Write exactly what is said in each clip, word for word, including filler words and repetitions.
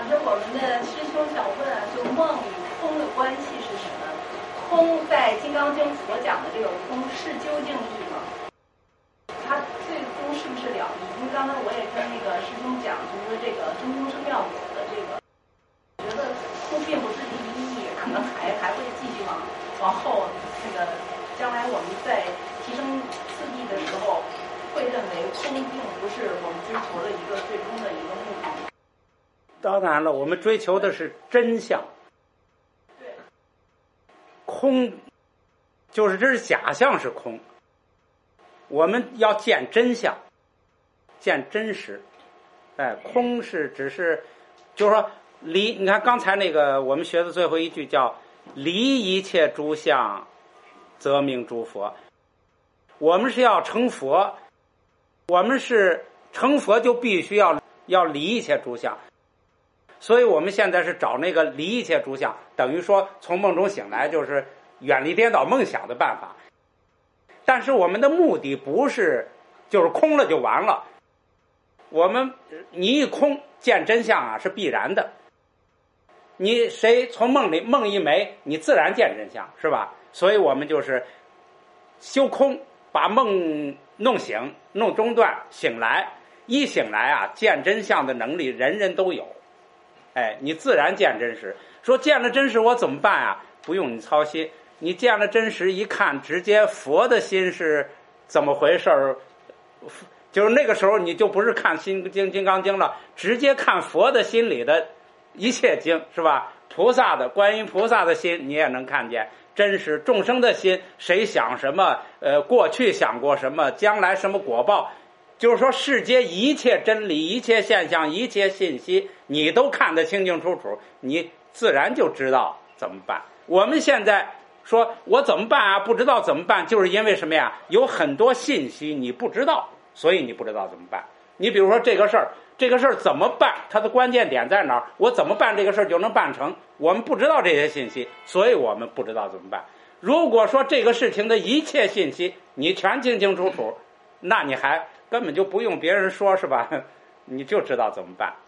那我们的师兄想问啊，就梦与空的关系是什么？空在《金刚经》所讲的这个空是究竟义吗？它最终是不是了义？因为刚才我也跟那个师兄讲，就是说这个中空生妙有的这个，我觉得空并不是第一义，可能还还会继续往往后那个将来我们在提升次第的时候，会认为空并不是我们追求的一个最终的一个目的。 当然了，我们追求的是真相。 对， 空就是这是假象是空，我们要见真相，见真实。哎，空是只是就是说离，你看刚才那个我们学的最后一句叫离一切诸相则名诸佛。我们是要成佛，我们是成佛就必须要要离一切诸相。所以我们现在是找那个离一切诸相，等于说从梦中醒来就是远离颠倒梦想的办法。但是我们的目的不是就是空了就完了，我们你一空见真相啊是必然的。你谁从梦里梦一没，你自然见真相，是吧？所以我们就是修空，把梦弄醒，弄中断，醒来，一醒来啊，见真相的能力人人都有。哎，你自然见真实。说见了真实我怎么办啊？不用你操心，你见了真实一看，直接佛的心是怎么回事儿，就是那个时候你就不是看心经金刚经了，直接看佛的心里的一切经，是吧？菩萨的观音菩萨的心你也能看见真实，众生的心谁想什么，呃，过去想过什么，将来什么果报，就是说世界一切真理，一切现象，一切信息你都看得清清楚楚，你自然就知道怎么办。我们现在说我怎么办啊？不知道怎么办，就是因为什么呀？有很多信息你不知道，所以你不知道怎么办。你比如说这个事儿，这个事儿怎么办？它的关键点在哪儿？我怎么办这个事儿就能办成？我们不知道这些信息，所以我们不知道怎么办。如果说这个事情的一切信息你全清清楚楚，那你还根本就不用别人说，是吧？你就知道怎么办。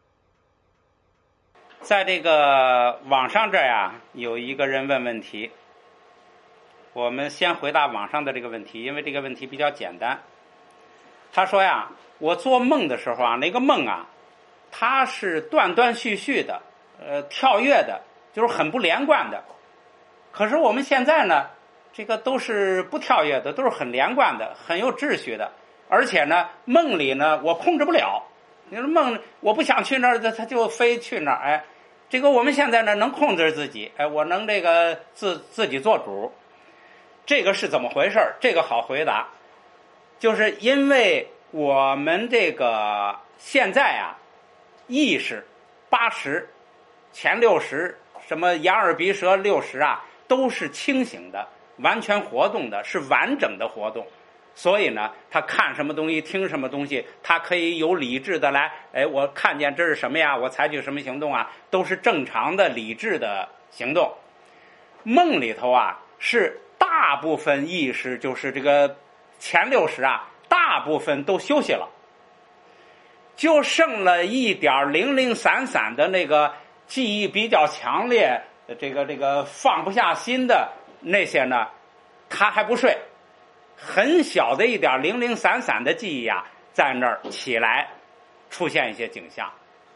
在这个网上这儿呀，有一个人问问题，我们先回答网上的这个问题，因为这个问题比较简单。他说呀，我做梦的时候啊，那个梦啊，它是断断续续的，呃，跳跃的，就是很不连贯的。可是我们现在呢，这个都是不跳跃的，都是很连贯的，很有秩序的。而且呢，梦里呢，我控制不了。你说梦，我不想去那儿，它就非去那儿。哎，这个我们现在呢，能控制自己，哎，我能这个自自己做主。这个是怎么回事？这个好回答，就是因为我们这个现在啊，意识八十，前六十，什么眼耳鼻舌六十啊，都是清醒的，完全活动的，是完整的活动。所以呢，他看什么东西，听什么东西，他可以有理智的来，哎，我看见这是什么呀，我采取什么行动啊，都是正常的理智的行动。梦里头啊，是大部分意识，就是这个前六十啊，大部分都休息了，就剩了一点零零散散的那个记忆比较强烈，这个这个放不下心的那些呢，他还不睡。很小的一点零零散散的记忆啊，在那儿起来出现一些景象，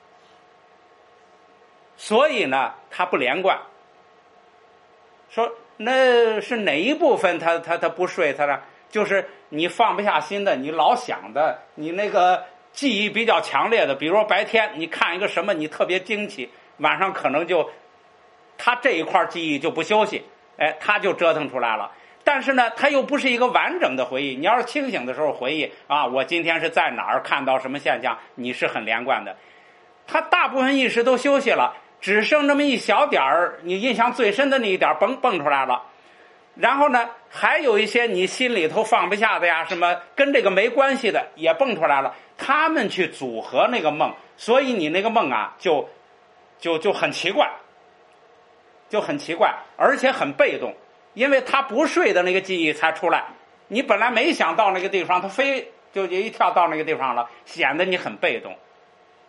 所以呢它不连贯。说那是哪一部分它它它不睡它呢？就是你放不下心的，你老想的，你那个记忆比较强烈的，比如说白天你看一个什么你特别惊奇，晚上可能就它这一块记忆就不休息，哎，它就折腾出来了。但是呢，它又不是一个完整的回忆。你要是清醒的时候回忆啊，我今天是在哪儿看到什么现象，你是很连贯的。它大部分意识都休息了，只剩这么一小点儿，你印象最深的那一点蹦蹦出来了。然后呢，还有一些你心里头放不下的呀，什么跟这个没关系的也蹦出来了。他们去组合那个梦，所以你那个梦啊，就就就很奇怪，就很奇怪，而且很被动。因为他不睡的那个记忆才出来，你本来没想到那个地方，他非就一跳到那个地方了，显得你很被动。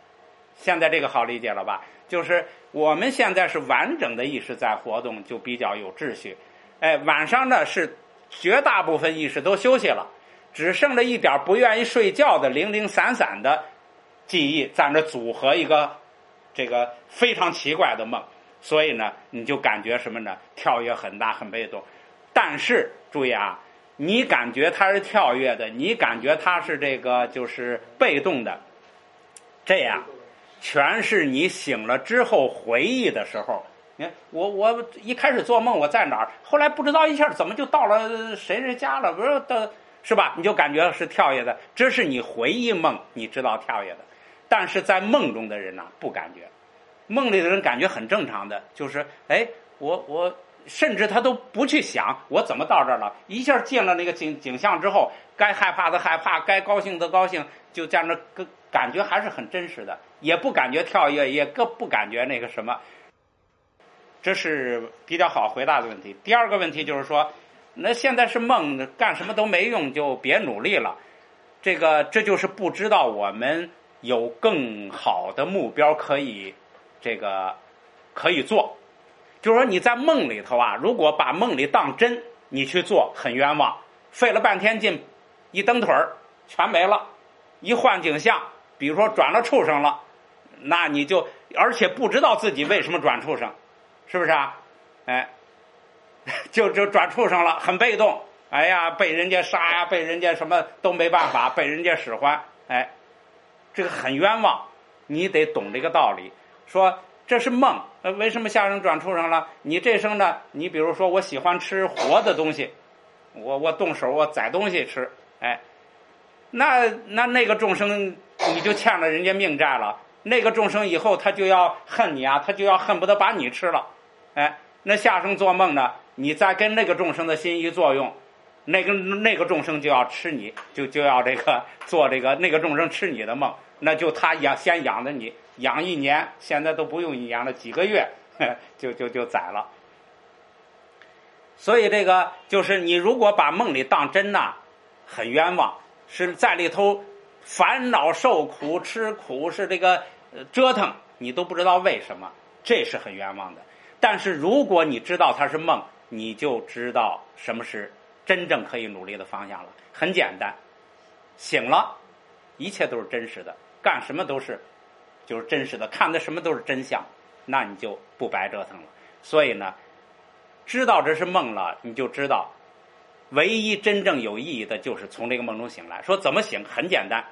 现在这个好理解了吧？就是我们现在是完整的意识在活动，就比较有秩序。哎，晚上呢是绝大部分意识都休息了，只剩着一点不愿意睡觉的零零散散的记忆在那组合一个这个非常奇怪的梦，所以呢你就感觉什么呢？跳跃很大，很被动。但是注意啊，你感觉它是跳跃的，你感觉它是这个就是被动的，这样全是你醒了之后回忆的时候。你看我我一开始做梦我在哪儿，后来不知道一下怎么就到了谁谁家了，不是的，是吧？你就感觉是跳跃的，这是你回忆梦，你知道跳跃的。但是在梦中的人呢、啊，不感觉，梦里的人感觉很正常的，就是哎，我我甚至他都不去想我怎么到这儿了，一下进了那个景景象之后，该害怕的害怕，该高兴的高兴，就这样的感觉还是很真实的，也不感觉跳跃，也更不感觉那个什么。这是比较好回答的问题。第二个问题就是说，那现在是梦，干什么都没用，就别努力了。这个这就是不知道我们有更好的目标可以这个可以做。就是说你在梦里头啊，如果把梦里当真，你去做很冤枉，费了半天劲，一蹬腿儿全没了。一换景象，比如说转了畜生了，那你就而且不知道自己为什么转畜生，是不是啊？哎，就就转畜生了，很被动。哎呀，被人家杀呀，被人家什么都没办法，被人家使唤，哎，这个很冤枉。你得懂这个道理，说这是梦，呃，为什么下生转畜生了？你这生呢？你比如说，我喜欢吃活的东西，我我动手我宰东西吃，哎，那那那个众生你就欠了人家命债了。那个众生以后他就要恨你啊，他就要恨不得把你吃了，哎，那下生做梦呢，你再跟那个众生的心一作用，那个那个众生就要吃你，就就要这个做这个那个众生吃你的梦，那就他养先养着你，养一年，现在都不用你养了，几个月就就就宰了。所以这个就是你如果把梦里当真呐，很冤枉，是在里头烦恼受苦吃苦，是这个折腾，你都不知道为什么，这是很冤枉的。但是如果你知道它是梦，你就知道什么是真正可以努力的方向了。很简单，醒了一切都是真实的，干什么都是就是真实的，看的什么都是真相，那你就不白折腾了。所以呢，知道这是梦了，你就知道唯一真正有意义的就是从这个梦中醒来。说怎么醒？很简单，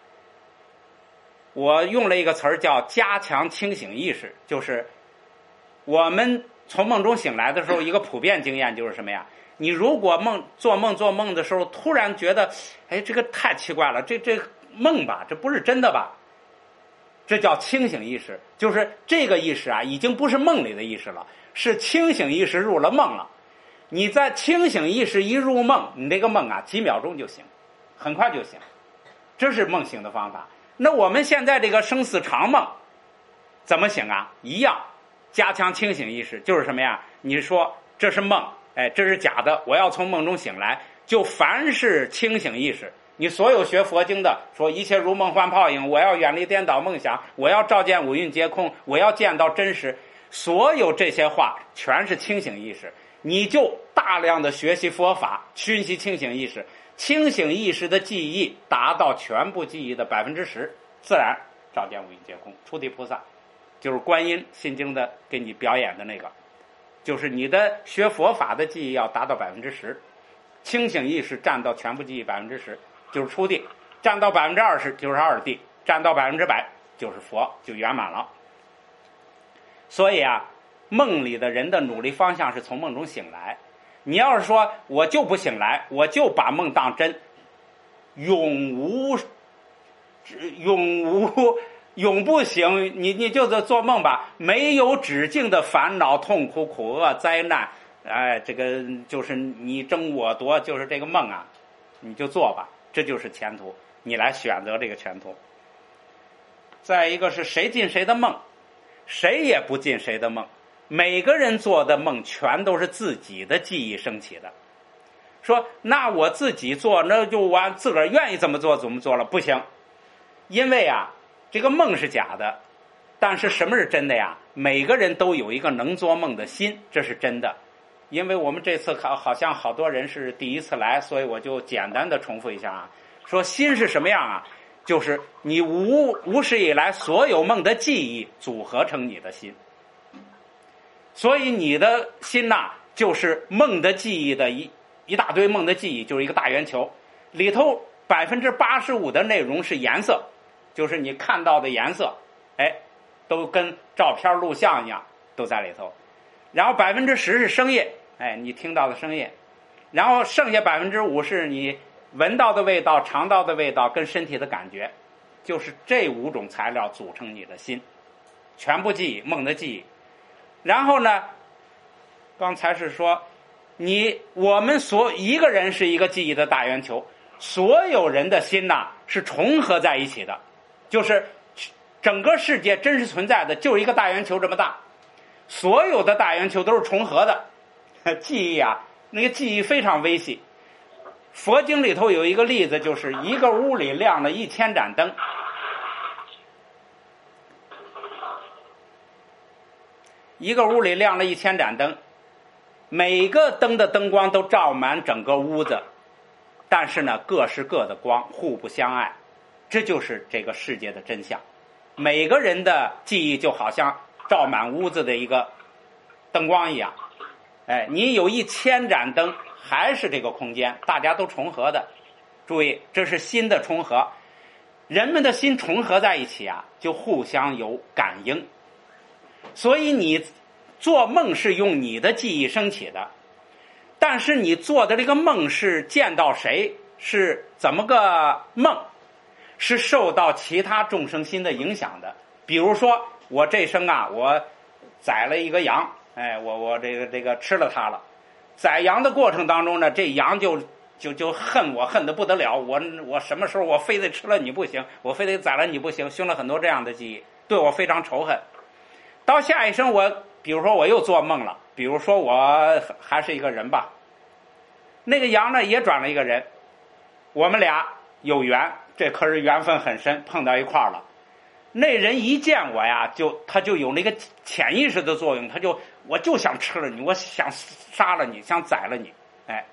我用了一个词儿叫加强清醒意识。就是我们从梦中醒来的时候，一个普遍经验就是什么呀？你如果梦做梦做梦的时候突然觉得，哎，这个太奇怪了，这这梦吧，这不是真的吧？这叫清醒意识。就是这个意识啊，已经不是梦里的意识了，是清醒意识入了梦了。你在清醒意识一入梦，你这个梦啊，几秒钟就醒，很快就醒，这是梦醒的方法。那我们现在这个生死长梦怎么醒啊？一样，加强清醒意识，就是什么呀？你说这是梦，哎，这是假的，我要从梦中醒来，就凡是清醒意识，你所有学佛经的说一切如梦幻泡影，我要远离颠倒梦想，我要照见五蕴皆空，我要见到真实，所有这些话全是清醒意识。你就大量的学习佛法，熏习清醒意识，清醒意识的记忆达到全部记忆的百分之十，自然照见五蕴皆空。初地菩萨就是观音心经的给你表演的那个，就是你的学佛法的记忆要达到百分之十，清醒意识占到全部记忆百分之十，就是初地；占到百分之二十就是二地；占到百分之百就是佛，就圆满了。所以啊，梦里的人的努力方向是从梦中醒来。你要是说我就不醒来，我就把梦当真，永无永无永不醒，你你就做梦吧，没有止境的烦恼痛苦苦厄灾难，哎，这个就是你争我夺，就是这个梦啊，你就做吧，这就是前途，你来选择这个前途。再一个是谁进谁的梦，谁也不进谁的梦，每个人做的梦全都是自己的记忆升起的。说那我自己做，那就我自个儿愿意怎么做怎么做了，不行。因为啊，这个梦是假的， 但是什么是真的呀？每个人都有一个能做梦的心，这是真的。因为我们这次好好像好多人是第一次来，所以我就简单的重复一下啊。说心是什么样啊？就是你无无始以来所有梦的记忆组合成你的心。所以你的心呐、啊，就是梦的记忆的一一大堆梦的记忆，就是一个大圆球，里头百分之八十五的内容是颜色，就是你看到的颜色，哎，都跟照片录像一样，都在里头。然后百分之十是声音，哎，你听到的声音，然后剩下百分之五是你闻到的味道、尝到的味道跟身体的感觉，就是这五种材料组成你的心，全部记忆，梦的记忆。然后呢，刚才是说你我们所一个人是一个记忆的大圆球，所有人的心呐、啊、是重合在一起的，就是整个世界真实存在的就是一个大圆球这么大，所有的大圆球都是重合的。记忆啊，那个记忆非常微细。佛经里头有一个例子，就是一个屋里亮了一千盏灯，一个屋里亮了一千盏灯，每个灯的灯光都照满整个屋子，但是呢，各是各的光，互不相爱。这就是这个世界的真相。每个人的记忆就好像照满屋子的一个灯光一样。哎，你有一千盏灯，还是这个空间，大家都重合的。注意，这是心的重合。人们的心重合在一起啊，就互相有感应。所以你做梦是用你的记忆升起的，但是你做的这个梦是见到谁，是怎么个梦，是受到其他众生心的影响的。比如说我这生啊，我宰了一个羊，哎，我我这个这个吃了它了。宰羊的过程当中呢，这羊就就就恨我，恨得不得了。我我什么时候我非得吃了你不行，我非得宰了你不行，生了很多这样的记忆，对我非常仇恨。到下一生我比如说我又做梦了，比如说我还是一个人吧，那个羊呢也转了一个人，我们俩有缘，这可是缘分很深，碰到一块儿了。那人一见我呀，就他就有那个潜意识的作用，他就我就想吃了你，我想杀了你，想宰了你，哎，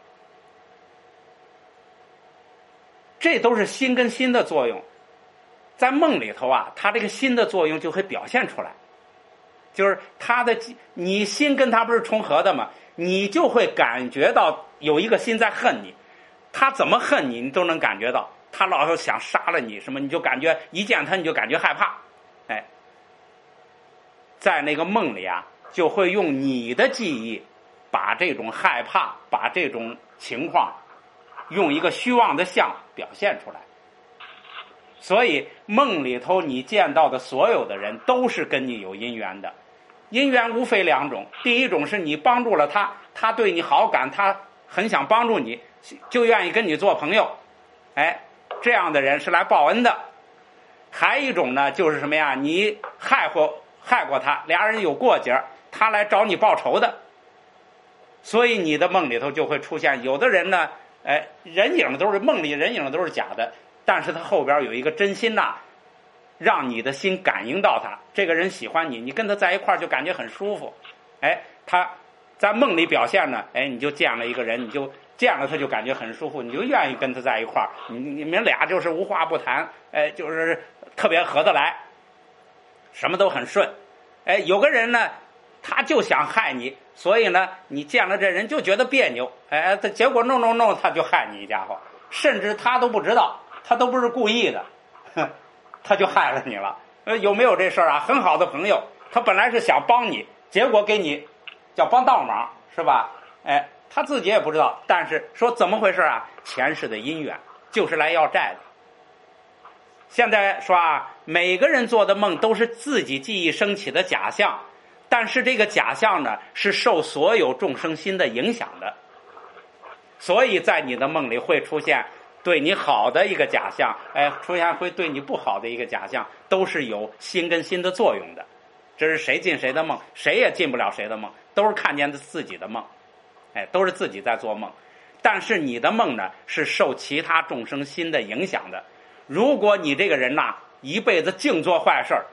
这都是心跟心的作用。在梦里头啊，他这个心的作用就会表现出来，就是他的你心跟他不是重合的吗？你就会感觉到有一个心在恨你，他怎么恨你，你都能感觉到。他老是想杀了你什么，你就感觉一见他你就感觉害怕，哎，在那个梦里啊，就会用你的记忆把这种害怕，把这种情况用一个虚妄的相表现出来。所以梦里头你见到的所有的人都是跟你有因缘的，因缘无非两种，第一种是你帮助了他，他对你好感，他很想帮助你，就愿意跟你做朋友，哎，这样的人是来报恩的。还一种呢，就是什么呀？你害过害过他，俩人有过节，他来找你报仇的。所以你的梦里头就会出现，有的人呢，哎，人影都是梦里人影都是假的，但是他后边有一个真心呐、啊，让你的心感应到他，这个人喜欢你，你跟他在一块儿就感觉很舒服。哎，他在梦里表现呢，哎，你就见了一个人，你就见了他就感觉很舒服，你就愿意跟他在一块儿，你你们俩就是无话不谈，哎，就是特别合得来，什么都很顺。哎，有个人呢，他就想害你，所以呢，你见了这人就觉得别扭，哎，他结果弄弄弄他就害你一家伙，甚至他都不知道，他都不是故意的，呵，他就害了你了。呃，有没有这事儿啊？很好的朋友，他本来是想帮你，结果给你叫帮倒忙，是吧？哎，他自己也不知道，但是说怎么回事啊？前世的因缘就是来要债的。现在说啊，每个人做的梦都是自己记忆升起的假象，但是这个假象呢，是受所有众生心的影响的，所以在你的梦里会出现对你好的一个假象，哎，出现会对你不好的一个假象，都是有心跟心的作用的。这是谁进谁的梦，谁也进不了谁的梦，都是看见自己的梦，哎，都是自己在做梦。但是你的梦呢，是受其他众生心的影响的。如果你这个人呐、啊，一辈子净做坏事儿，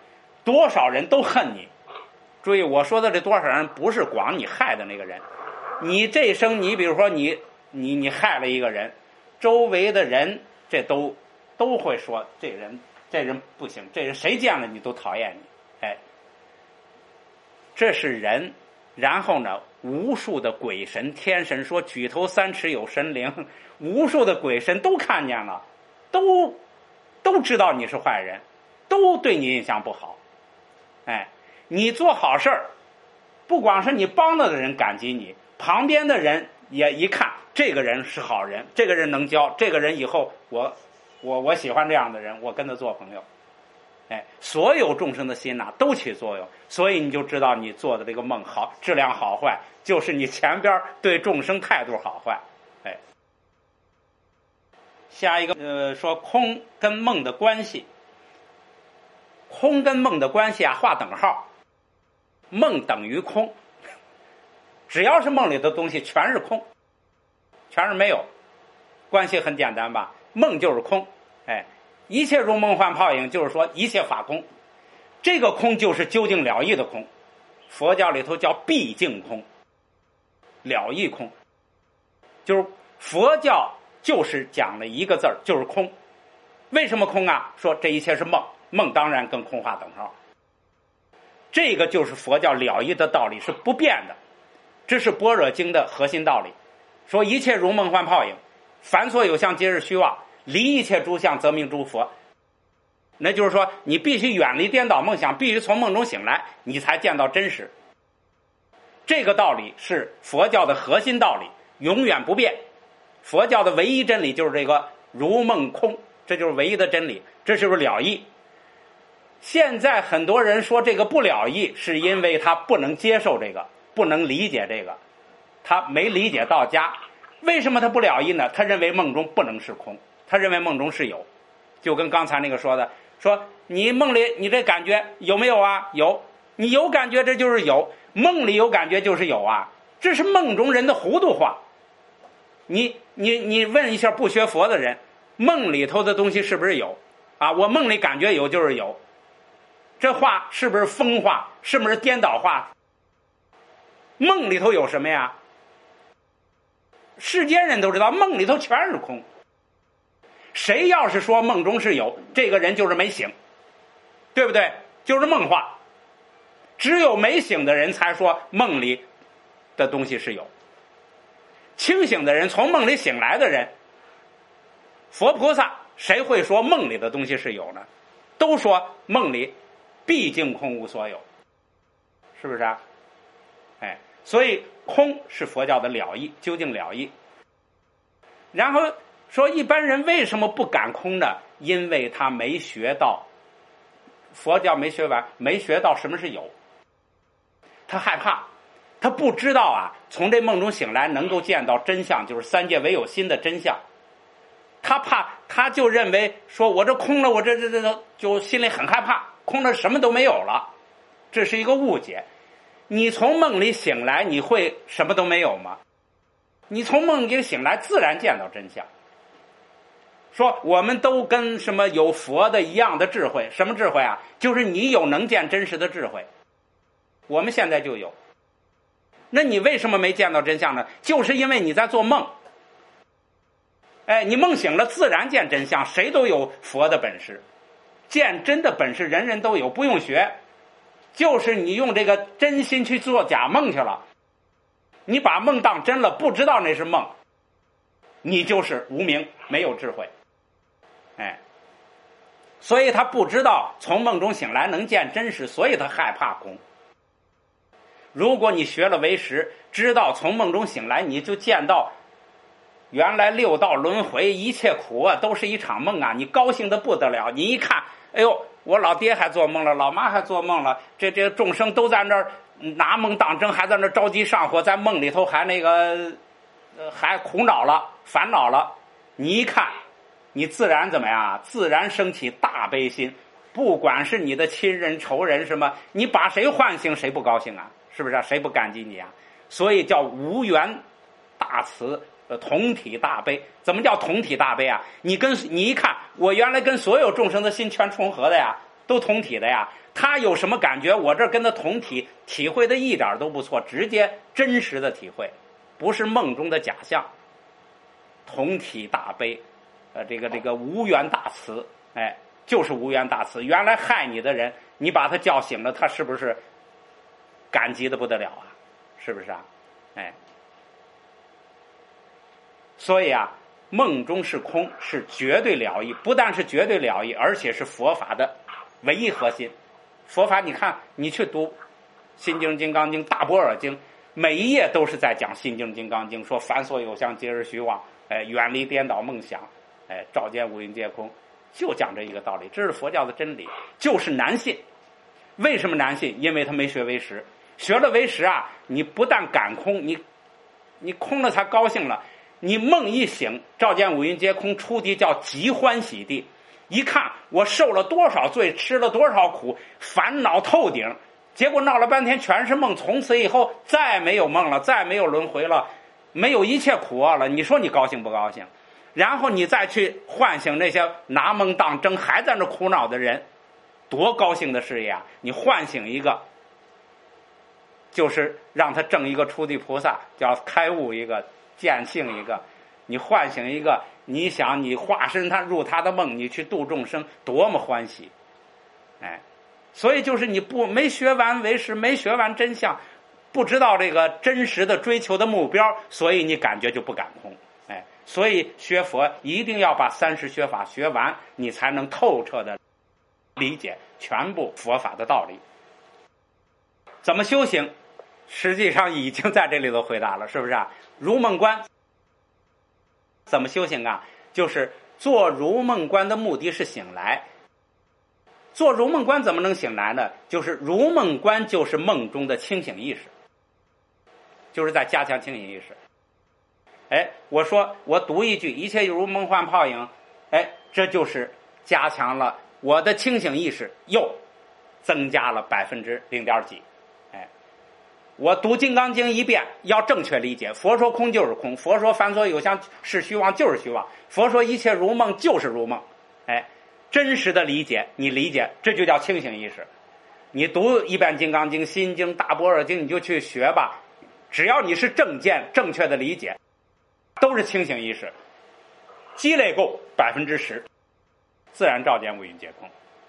多少人都恨你。注意我说的这多少人不是光你害的那个人，你这一生你比如说你你你害了一个人，周围的人这都都会说这人这人不行，这人谁见了你都讨厌你。哎，这是人。然后呢，无数的鬼神天神说举头三尺有神灵，无数的鬼神都看见了，都都知道你是坏人，都对你印象不好。哎，你做好事儿，不光是你帮了的人感激你，旁边的人也一看这个人是好人，这个人能教，这个人以后我我我喜欢这样的人，我跟他做朋友。哎，所有众生的心呐、啊、都起作用，所以你就知道你做的这个梦好质量好坏，就是你前边对众生态度好坏。哎，下一个呃说空跟梦的关系，空跟梦的关系啊画等号，梦等于空，只要是梦里的东西全是空，全是没有，关系很简单吧？梦就是空，哎。一切如梦幻泡影，就是说一切法空，这个空就是究竟了义的空，佛教里头叫毕竟空，了义空，就是佛教就是讲了一个字儿，就是空。为什么空啊？说这一切是梦，梦当然跟空画等号，这个就是佛教了义的道理，是不变的，这是般若经的核心道理。说一切如梦幻泡影，凡所有相皆是虚妄，离一切诸相则名诸佛。那就是说你必须远离颠倒梦想，必须从梦中醒来，你才见到真实。这个道理是佛教的核心道理，永远不变。佛教的唯一真理就是这个如梦空，这就是唯一的真理，这就是了义。现在很多人说这个不了义，是因为他不能接受这个，不能理解这个，他没理解到家。为什么他不了义呢？他认为梦中不能是空，他认为梦中是有，就跟刚才那个说的，说你梦里你这感觉有没有啊？有，你有感觉这就是有，梦里有感觉就是有啊，这是梦中人的糊涂话。你你你问一下不学佛的人，梦里头的东西是不是有啊？我梦里感觉有就是有，这话是不是疯话？是不是颠倒话？梦里头有什么呀？世间人都知道梦里头全是空，谁要是说梦中是有，这个人就是没醒，对不对？就是梦话。只有没醒的人才说梦里的东西是有，清醒的人，从梦里醒来的人，佛菩萨谁会说梦里的东西是有呢？都说梦里毕竟空无所有，是不是啊？哎，所以空是佛教的了义，究竟了义。然后说一般人为什么不敢空呢？因为他没学到佛教，没学完，没学到什么是有，他害怕，他不知道啊，从这梦中醒来能够见到真相，就是三界唯有心的真相。他怕，他就认为说我这空了，我这这这就心里很害怕，空了什么都没有了，这是一个误解。你从梦里醒来，你会什么都没有吗？你从梦里醒来，自然见到真相。说我们都跟什么有佛的一样的智慧，什么智慧啊？就是你有能见真实的智慧，我们现在就有。那你为什么没见到真相呢？就是因为你在做梦。哎，你梦醒了，自然见真相，谁都有佛的本事，见真的本事人人都有，不用学，就是你用这个真心去做假梦去了，你把梦当真了，不知道那是梦，你就是无明，没有智慧。哎，所以他不知道从梦中醒来能见真实，所以他害怕空。如果你学了唯识，知道从梦中醒来你就见到原来六道轮回一切苦啊都是一场梦啊，你高兴的不得了。你一看，哎呦，我老爹还做梦了，老妈还做梦了，这这众生都在那儿拿梦当真，还在那儿着急上火，在梦里头还那个、呃、还苦恼了，烦恼了。你一看，你自然怎么样？自然升起大悲心，不管是你的亲人仇人什么，你把谁唤醒谁不高兴啊？是不是啊？谁不感激你啊？所以叫无缘大慈，呃，同体大悲。怎么叫同体大悲啊？你跟你一看，我原来跟所有众生的心全重合的呀， 都同体的呀。他有什么感觉，我这跟他同体，体会的一点都不错，直接真实的体会，不是梦中的假象。同体大悲，呃，这个这个无缘大慈，哎，就是无缘大慈。原来害你的人，你把他叫醒了，他是不是感激的不得了啊？是不是啊？哎，所以啊，梦中是空，是绝对了义，不但是绝对了义，而且是佛法的唯一核心。佛法，你看，你去读《心经》《金刚经》《大般若经》，每一页都是在讲《心经》《金刚经》，说凡所有相，皆是虚妄，哎，远离颠倒梦想，哎，照见五蕴皆空，就讲这一个道理。这是佛教的真理，就是难信。为什么难信？因为他没学唯识。学了唯识啊，你不但感空，你你空了才高兴了。你梦一醒，照见五蕴皆空，出地叫极欢喜地。一看我受了多少罪，吃了多少苦，烦恼透顶，结果闹了半天全是梦，从此以后再没有梦了，再没有轮回了，没有一切苦厄了，你说你高兴不高兴？然后你再去唤醒那些拿梦当真还在那苦恼的人，多高兴的事业啊！你唤醒一个，就是让他证一个初地菩萨，叫开悟一个，见性一个。你唤醒一个，你想你化身他入他的梦，你去度众生，多么欢喜！哎，所以就是你不没学完唯识，没学完真相，不知道这个真实的追求的目标，所以你感觉就不敢空。哎，所以学佛一定要把三十学法学完，你才能透彻的理解全部佛法的道理。怎么修行？实际上已经在这里头回答了，是不是啊？如梦观怎么修行啊？就是做如梦观的目的是醒来。做如梦观怎么能醒来呢？就是如梦观就是梦中的清醒意识，就是在加强清醒意识。哎，我说我读一句一切如梦幻泡影，哎，这就是加强了我的清醒意识，又增加了百分之零点几。哎，我读《金刚经》一遍，要正确理解，佛说空就是空，佛说凡所有相是虚妄就是虚妄，佛说一切如梦就是如梦。哎，真实的理解，你理解，这就叫清醒意识。你读一遍《金刚经》《心经》《大般若经》，你就去学吧，只要你是正见正确的理解，都是清醒意识，积累够百分之十，自然照见五蕴皆空。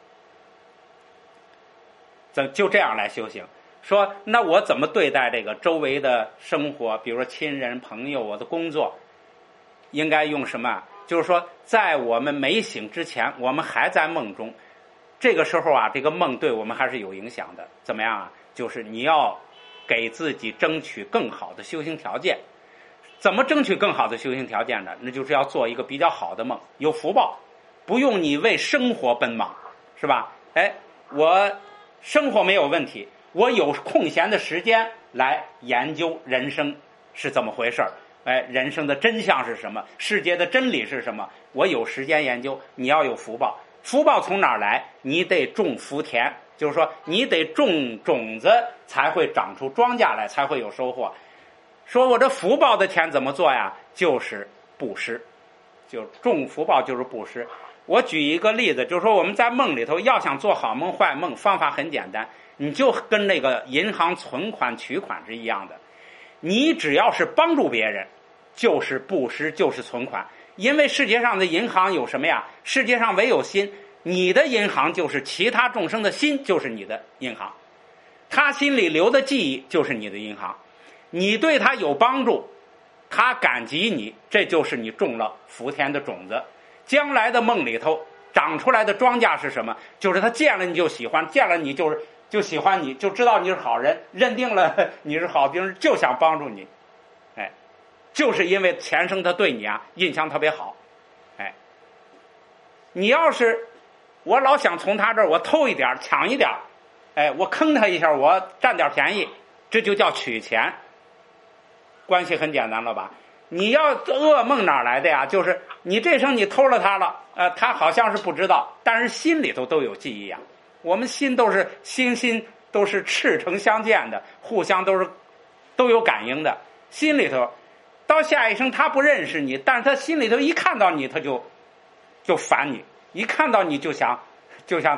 怎就这样来修行？说那我怎么对待这个周围的生活？比如说亲人、朋友，我的工作，应该用什么？就是说，在我们没醒之前，我们还在梦中，这个时候啊，这个梦对我们还是有影响的。怎么样啊？就是你要给自己争取更好的修行条件。怎么争取更好的修行条件呢？那就是要做一个比较好的梦，有福报，不用你为生活奔忙，是吧？哎，我生活没有问题，我有空闲的时间来研究人生是怎么回事儿，哎，人生的真相是什么，世界的真理是什么，我有时间研究。你要有福报，福报从哪儿来？你得种福田，就是说你得种种子才会长出庄稼来，才会有收获。说我这福报的田怎么做呀？就是布施，就种福报就是布施。我举一个例子，就是说我们在梦里头要想做好梦坏梦，方法很简单，你就跟那个银行存款取款是一样的，你只要是帮助别人，就是布施，就是存款。因为世界上的银行有什么呀？世界上唯有心，你的银行就是其他众生的心，就是你的银行，他心里留的记忆就是你的银行。你对他有帮助，他感激你，这就是你种了福田的种子。将来的梦里头长出来的庄稼是什么？就是他见了你就喜欢，见了你就是就喜欢你，就知道你是好人，认定了你是好兵，就想帮助你。哎，就是因为前生他对你啊印象特别好。哎，你要是我老想从他这儿我偷一点抢一点，哎，我坑他一下，我占点便宜，这就叫取钱。关系很简单了吧？你要噩梦哪来的呀？就是你这生你偷了他了，呃，他好像是不知道，但是心里头都有记忆啊。我们心都是心心都是赤诚相见的，互相都是都有感应的。心里头到下一生他不认识你，但是他心里头一看到你，他就就烦你，一看到你就想就想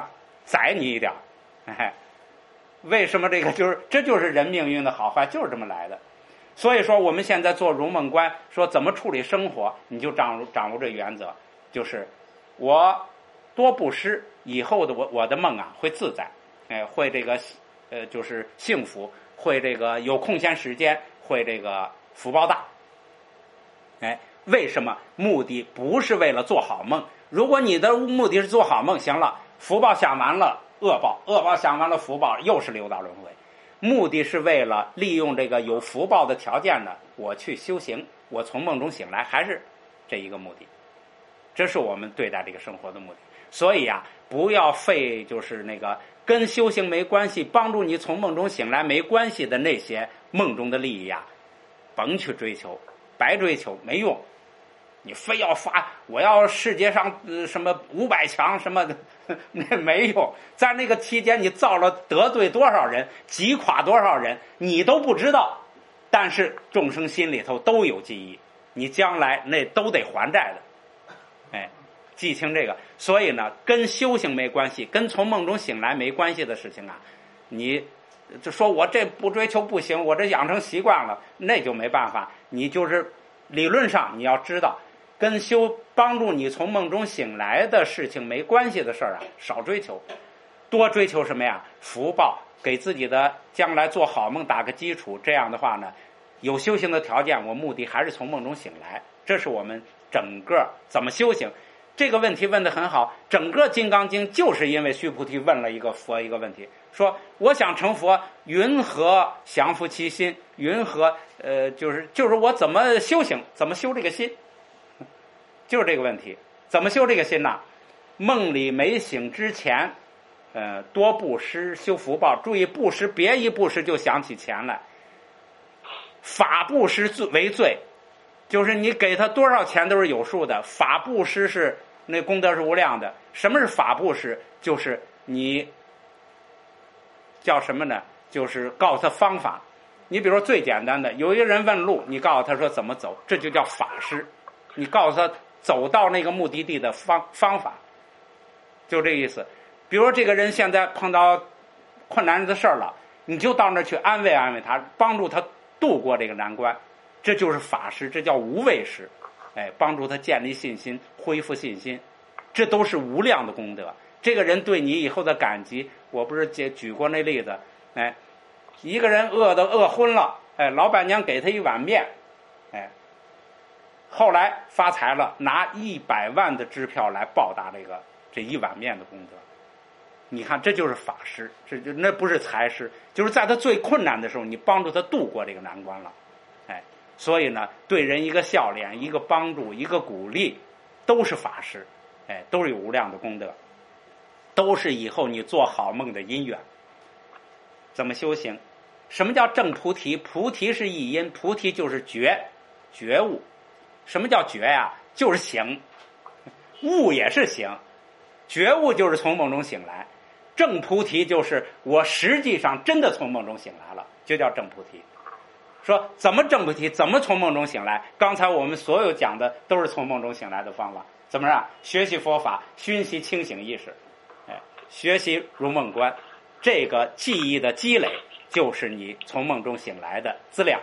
宰你一点，哎，为什么这个就是这就是人命运的好坏，就是这么来的。所以说我们现在做如梦观，说怎么处理生活，你就掌握掌握这原则，就是我多布施，以后的我我的梦啊会自在，哎，会这个呃就是幸福，会这个有空闲时间，会这个福报大。哎，为什么？目的不是为了做好梦。如果你的目的是做好梦，行了，福报享完了，恶报，恶报享完了，福报又是六道轮回。目的是为了利用这个有福报的条件呢，我去修行，我从梦中醒来，还是这一个目的。这是我们对待这个生活的目的。所以呀、啊，不要费就是那个跟修行没关系，帮助你从梦中醒来没关系的那些梦中的利益呀、啊，甭去追求，白追求没用。你非要发，我要世界上、呃、什么五百强什么的，那没用。在那个期间，你造了得罪多少人，击垮多少人，你都不知道。但是众生心里头都有记忆，你将来那都得还债的。哎，记清这个。所以呢，跟修行没关系，跟从梦中醒来没关系的事情啊，你就说我这不追求不行，我这养成习惯了，那就没办法。你就是理论上你要知道。跟修帮助你从梦中醒来的事情没关系的事儿啊，少追求，多追求什么呀？福报，给自己的将来做好梦打个基础。这样的话呢，有修行的条件，我目的还是从梦中醒来。这是我们整个怎么修行这个问题问得很好。整个《金刚经》就是因为须菩提问了一个佛一个问题，说我想成佛，云何降伏其心？云何呃，就是就是我怎么修行，怎么修这个心？就是这个问题，怎么修这个心呢？梦里没醒之前，呃，多布施修福报。注意布施，别一布施就想起钱来。法布施为最，就是你给他多少钱都是有数的。法布施是那功德是无量的。什么是法布施？就是你叫什么呢？就是告诉他方法。你比如说最简单的，有一个人问路，你告诉他说怎么走，这就叫法施。你告诉他走到那个目的地的方方法，就这意思。比如说这个人现在碰到困难的事儿了，你就到那儿去安慰安慰他，帮助他度过这个难关，这就是法施，这叫无畏施。哎，帮助他建立信心，恢复信心，这都是无量的功德。这个人对你以后的感激，我不是举过那例子，哎，一个人饿得饿昏了，哎，老板娘给他一碗面，哎。后来发财了，拿一百万的支票来报答这个这一碗面的功德。你看，这就是法施，这就那不是财施，就是在他最困难的时候，你帮助他度过这个难关了。哎，所以呢，对人一个笑脸，一个帮助，一个鼓励，都是法施，哎，都是有无量的功德，都是以后你做好梦的因缘。怎么修行？什么叫正菩提？菩提是一因，菩提就是觉觉悟。什么叫觉呀？就是醒，悟也是醒，觉悟就是从梦中醒来，正菩提就是我实际上真的从梦中醒来了，就叫正菩提。说怎么正菩提，怎么从梦中醒来？刚才我们所有讲的都是从梦中醒来的方法。怎么样？学习佛法，熏习清醒意识，哎，学习如梦观，这个记忆的积累就是你从梦中醒来的资料。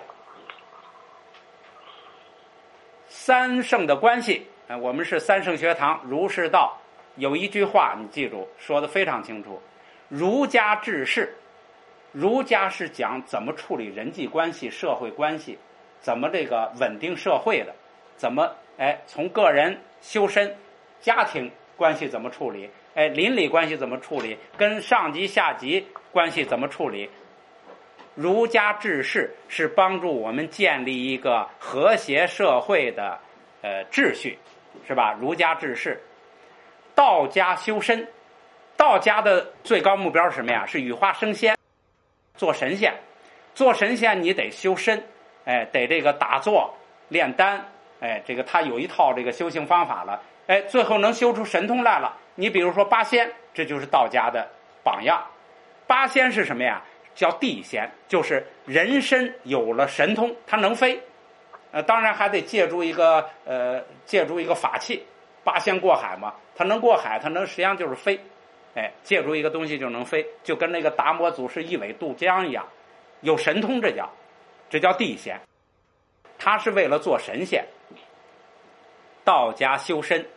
三圣的关系，我们是三圣学堂儒释道，有一句话你记住，说得非常清楚。儒家治世，儒家是讲怎么处理人际关系、社会关系，怎么这个稳定社会的，怎么哎从个人修身，家庭关系怎么处理，哎邻里关系怎么处理，跟上级下级关系怎么处理。儒家治世是帮助我们建立一个和谐社会的呃秩序，是吧？儒家治世。道家修身，道家的最高目标是什么呀？是羽化升仙，做神仙。做神仙你得修身，哎，得这个打坐炼丹，哎，这个他有一套这个修行方法了，哎，最后能修出神通来了。你比如说八仙，这就是道家的榜样。八仙是什么呀？叫地仙，就是人身有了神通，他能飞，呃，当然还得借助一个呃，借助一个法器。八仙过海嘛，他能过海，他能实际上就是飞， 哎，借助一个东西就能飞，就跟那个达摩祖师一苇渡江一样，有神通，这叫这叫地仙。他是为了做神仙。道家修身，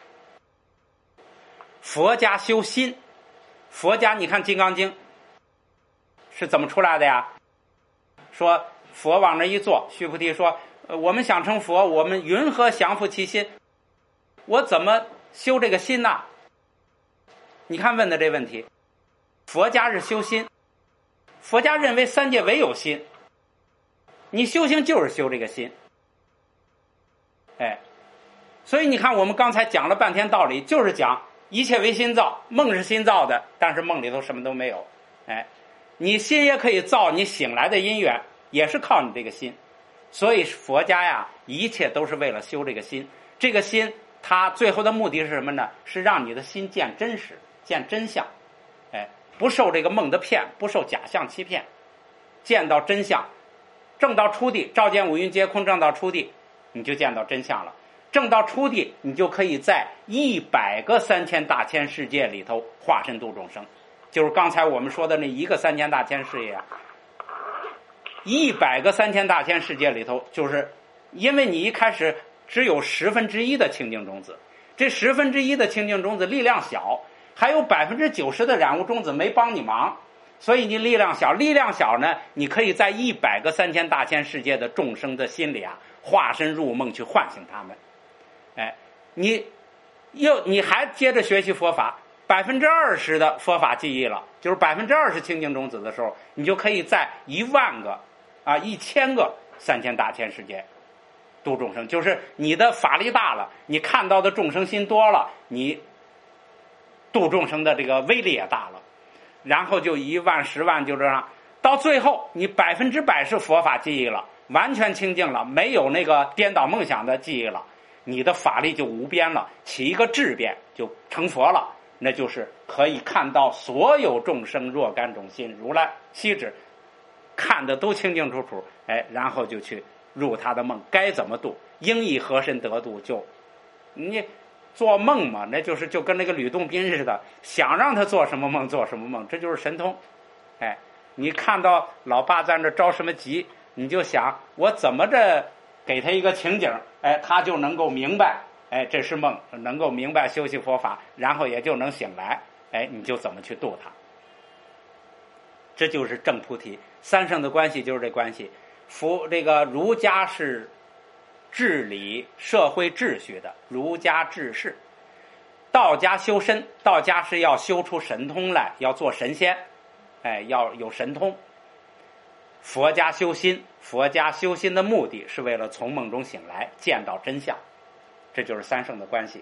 佛家修心。佛家你看《金刚经》是怎么出来的呀？说佛往那一坐，须菩提说、呃、我们想成佛，我们云何降伏其心？我怎么修这个心呢？你看问的这问题，佛家是修心，佛家认为三界唯有心，你修行就是修这个心。哎，所以你看我们刚才讲了半天道理，就是讲一切为心造，梦是心造的，但是梦里头什么都没有。哎，你心也可以造你醒来的因缘，也是靠你这个心。所以佛家呀，一切都是为了修这个心。这个心它最后的目的是什么呢？是让你的心见真实，见真相。哎，不受这个梦的骗，不受假象欺骗，见到真相。正道出地，照见五蕴皆空，正道出地，你就见到真相了。正道出地，你就可以在一百个三千大千世界里头化身度众生，就是刚才我们说的那一个三千大千世界啊。一百个三千大千世界里头，就是因为你一开始只有十分之一的清净种子，这十分之一的清净种子力量小，还有百分之九十的染污种子没帮你忙，所以你力量小。力量小呢，你可以在一百个三千大千世界的众生的心里啊，化身入梦去唤醒他们。哎，你又你还接着学习佛法，百分之二十的佛法记忆了，就是百分之二十清净种子的时候，你就可以在一万个啊一千个三千大千世界度众生。就是你的法力大了，你看到的众生心多了，你度众生的这个威力也大了。然后就一万十万，就这样到最后你百分之百是佛法记忆了，完全清净了，没有那个颠倒梦想的记忆了，你的法力就无边了，起一个质变就成佛了。那就是可以看到所有众生若干种心，如来悉知，看的都清清楚楚。哎，然后就去入他的梦，该怎么度，应以何身得度，就你做梦嘛，那就是就跟那个吕洞宾似的，想让他做什么梦做什么梦，这就是神通。哎，你看到老爸在那着什么急，你就想我怎么着给他一个情景，哎，他就能够明白，哎，这是梦，能够明白修习佛法，然后也就能醒来。哎，你就怎么去度他，这就是正菩提。三圣的关系就是这关系。佛这个儒家是治理社会秩序的，儒家治世；道家修身，道家是要修出神通来，要做神仙，哎，要有神通。佛家修心，佛家修心的目的是为了从梦中醒来，见到真相。这就是三圣的关系。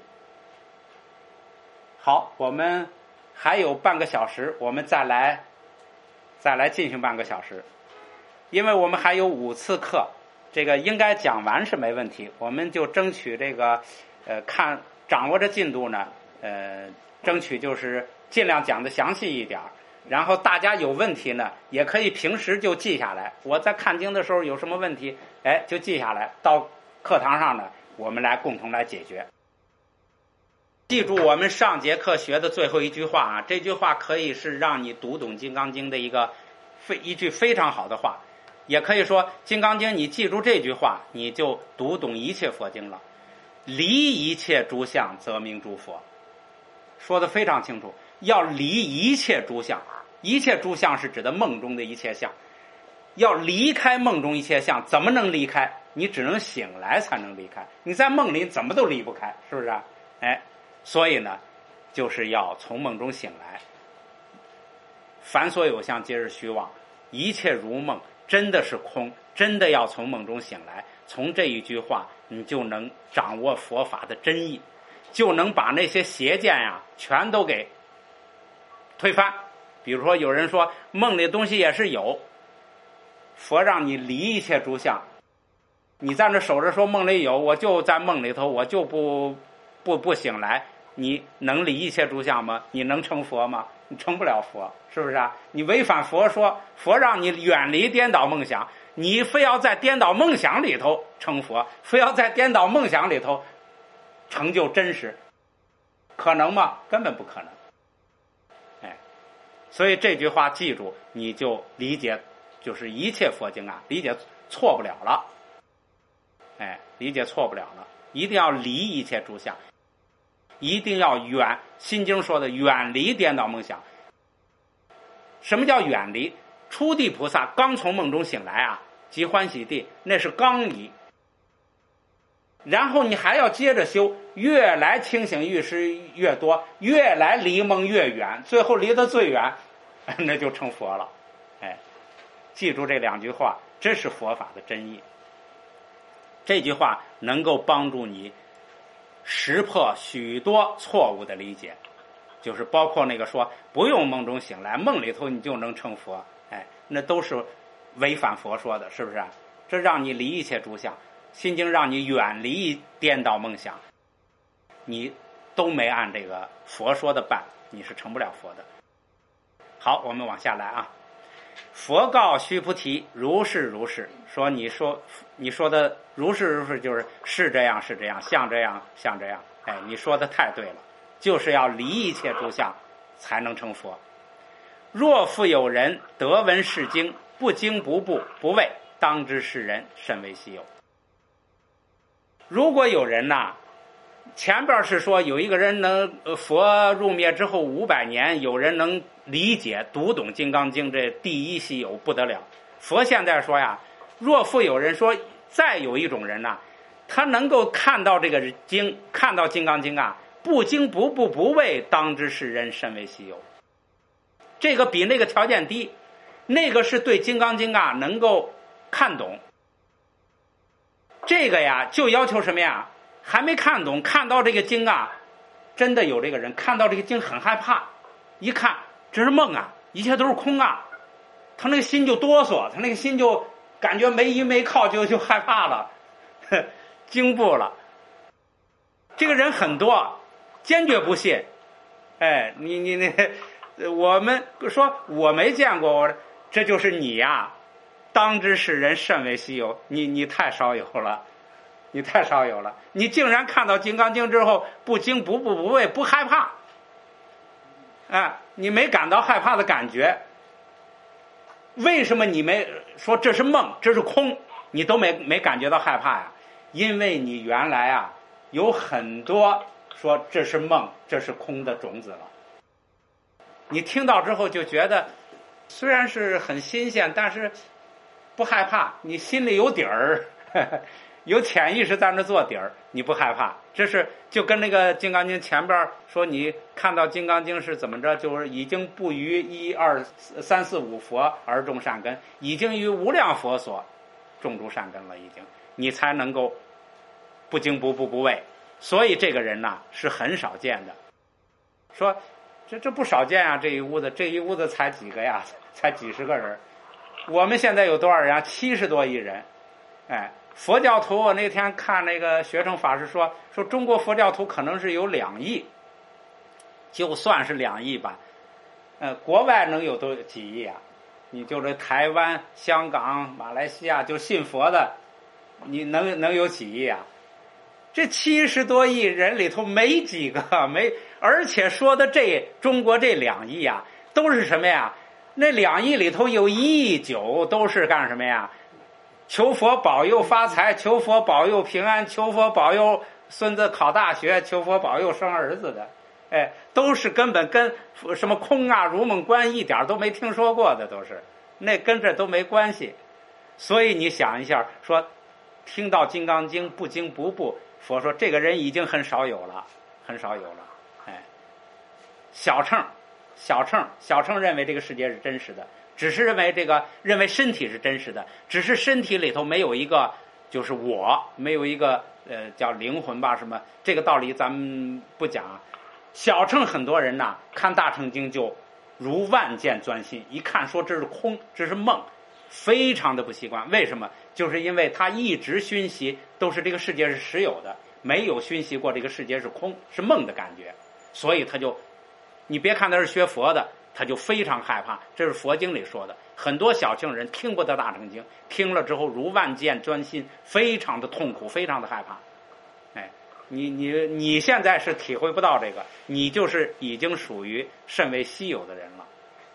好，我们还有半个小时，我们再来再来进行半个小时，因为我们还有五次课，这个应该讲完是没问题，我们就争取这个呃看掌握着进度呢，呃争取就是尽量讲的详细一点，然后大家有问题呢也可以平时就记下来，我在看经的时候有什么问题，哎，就记下来，到课堂上呢我们来共同来解决。记住我们上节课学的最后一句话啊，这句话可以是让你读懂《金刚经》的一个非一句非常好的话，也可以说《金刚经》你记住这句话，你就读懂一切佛经了。离一切诸相，则名诸佛。说得非常清楚，要离一切诸相，一切诸相是指的梦中的一切相，要离开梦中一切相，怎么能离开？你只能醒来才能离开，你在梦里怎么都离不开，是不是啊？哎，所以呢，就是要从梦中醒来。凡所有相，皆是虚妄，一切如梦，真的是空，真的要从梦中醒来。从这一句话，你就能掌握佛法的真意，就能把那些邪见呀全都给推翻。比如说有人说梦里的东西也是有，佛让你离一切诸相，你在那守着说梦里有，我就在梦里头，我就不不不醒来，你能离一切诸相吗？你能成佛吗？你成不了佛，是不是啊？你违反佛说，佛让你远离颠倒梦想，你非要在颠倒梦想里头成佛，非要在颠倒梦想里头成就真实，可能吗？根本不可能。哎， 所以这句话记住，你就理解，就是一切佛经啊，理解错不了了。哎，理解错不了了，一定要离一切诸相，一定要远。心经说的远离颠倒梦想。什么叫远离？初地菩萨刚从梦中醒来啊，即欢喜地，那是刚离。然后你还要接着修，越来清醒遇事越多，越来离梦越远，最后离得最远，那就成佛了。哎，记住这两句话，这是佛法的真意。这句话能够帮助你识破许多错误的理解，就是包括那个说不用梦中醒来，梦里头你就能成佛，哎，那都是违反佛说的，是不是？这让你离一切诸相，心经让你远离颠倒梦想，你都没按这个佛说的办，你是成不了佛的。好，我们往下来啊。佛告须菩提，如是如是，说你说你说的如是如是，就是是这样是这样，像这样像这样，哎，你说的太对了，就是要离一切诸相才能成佛。若复有人得闻是经，不惊不怖不畏，当知是人甚为稀有。如果有人呐、啊，前边是说有一个人能佛入灭之后五百年，有人能理解读懂《金刚经》，这第一稀有不得了。佛现在说呀，若复有人说，再有一种人呐、啊，他能够看到这个经，看到《金刚经》啊，不惊不怖不畏，当知是人甚为稀有。这个比那个条件低，那个是对《金刚经》啊能够看懂，这个呀就要求什么呀？还没看懂，看到这个经啊，真的有这个人看到这个经很害怕，一看这是梦啊，一切都是空啊，他那个心就哆嗦，他那个心就感觉没依没靠，就就害怕了，惊怖了。这个人很多，坚决不信。哎，你你那，我们说我没见过，我这就是你呀，当知是人甚为稀有，你你太少有了。你太少有了，你竟然看到《金刚经》之后不惊不怖不畏不害怕，哎，你没感到害怕的感觉。为什么你没说这是梦，这是空，你都没没感觉到害怕呀？因为你原来啊有很多说这是梦，这是空的种子了。你听到之后就觉得虽然是很新鲜，但是不害怕，你心里有底儿。呵呵，有潜意识在那做底儿，你不害怕。这是就跟那个《金刚经》前边说，你看到《金刚经》是怎么着，就是已经不于一二三四五佛而种善根，已经于无量佛所种出善根了，已经你才能够不惊不怖不畏。所以这个人呐是很少见的。说这这不少见啊，这一屋子这一屋子才几个呀，才几十个人。我们现在有多少人啊？七十多亿人。哎，佛教徒，我那天看那个学生法师说，说中国佛教徒可能是有两亿，就算是两亿吧，呃，国外能有多几亿啊？你就这台湾、香港、马来西亚就信佛的，你能能有几亿啊？这七十多亿人里头没几个没，而且说的这中国这两亿啊，都是什么呀？那两亿里头有一亿九都是干什么呀？求佛保佑发财，求佛保佑平安，求佛保佑孙子考大学，求佛保佑生儿子的，哎，都是根本跟什么空啊、如梦观一点都没听说过的，都是那跟这都没关系。所以你想一下，说听到《金刚经》不惊不怖，佛说这个人已经很少有了，很少有了。哎，小乘，小乘，小乘认为这个世界是真实的。只是认为这个认为身体是真实的，只是身体里头没有一个就是我，没有一个呃叫灵魂吧什么，这个道理咱们不讲。小乘很多人呐看大乘经就如万箭钻心，一看说这是空，这是梦，非常的不习惯。为什么？就是因为他一直熏习都是这个世界是实有的，没有熏习过这个世界是空是梦的感觉，所以他就，你别看他是学佛的，他就非常害怕。这是佛经里说的。很多小乘人听不得大乘经，听了之后如万箭钻心，非常的痛苦，非常的害怕。哎，你你你现在是体会不到这个，你就是已经属于甚为稀有的人了。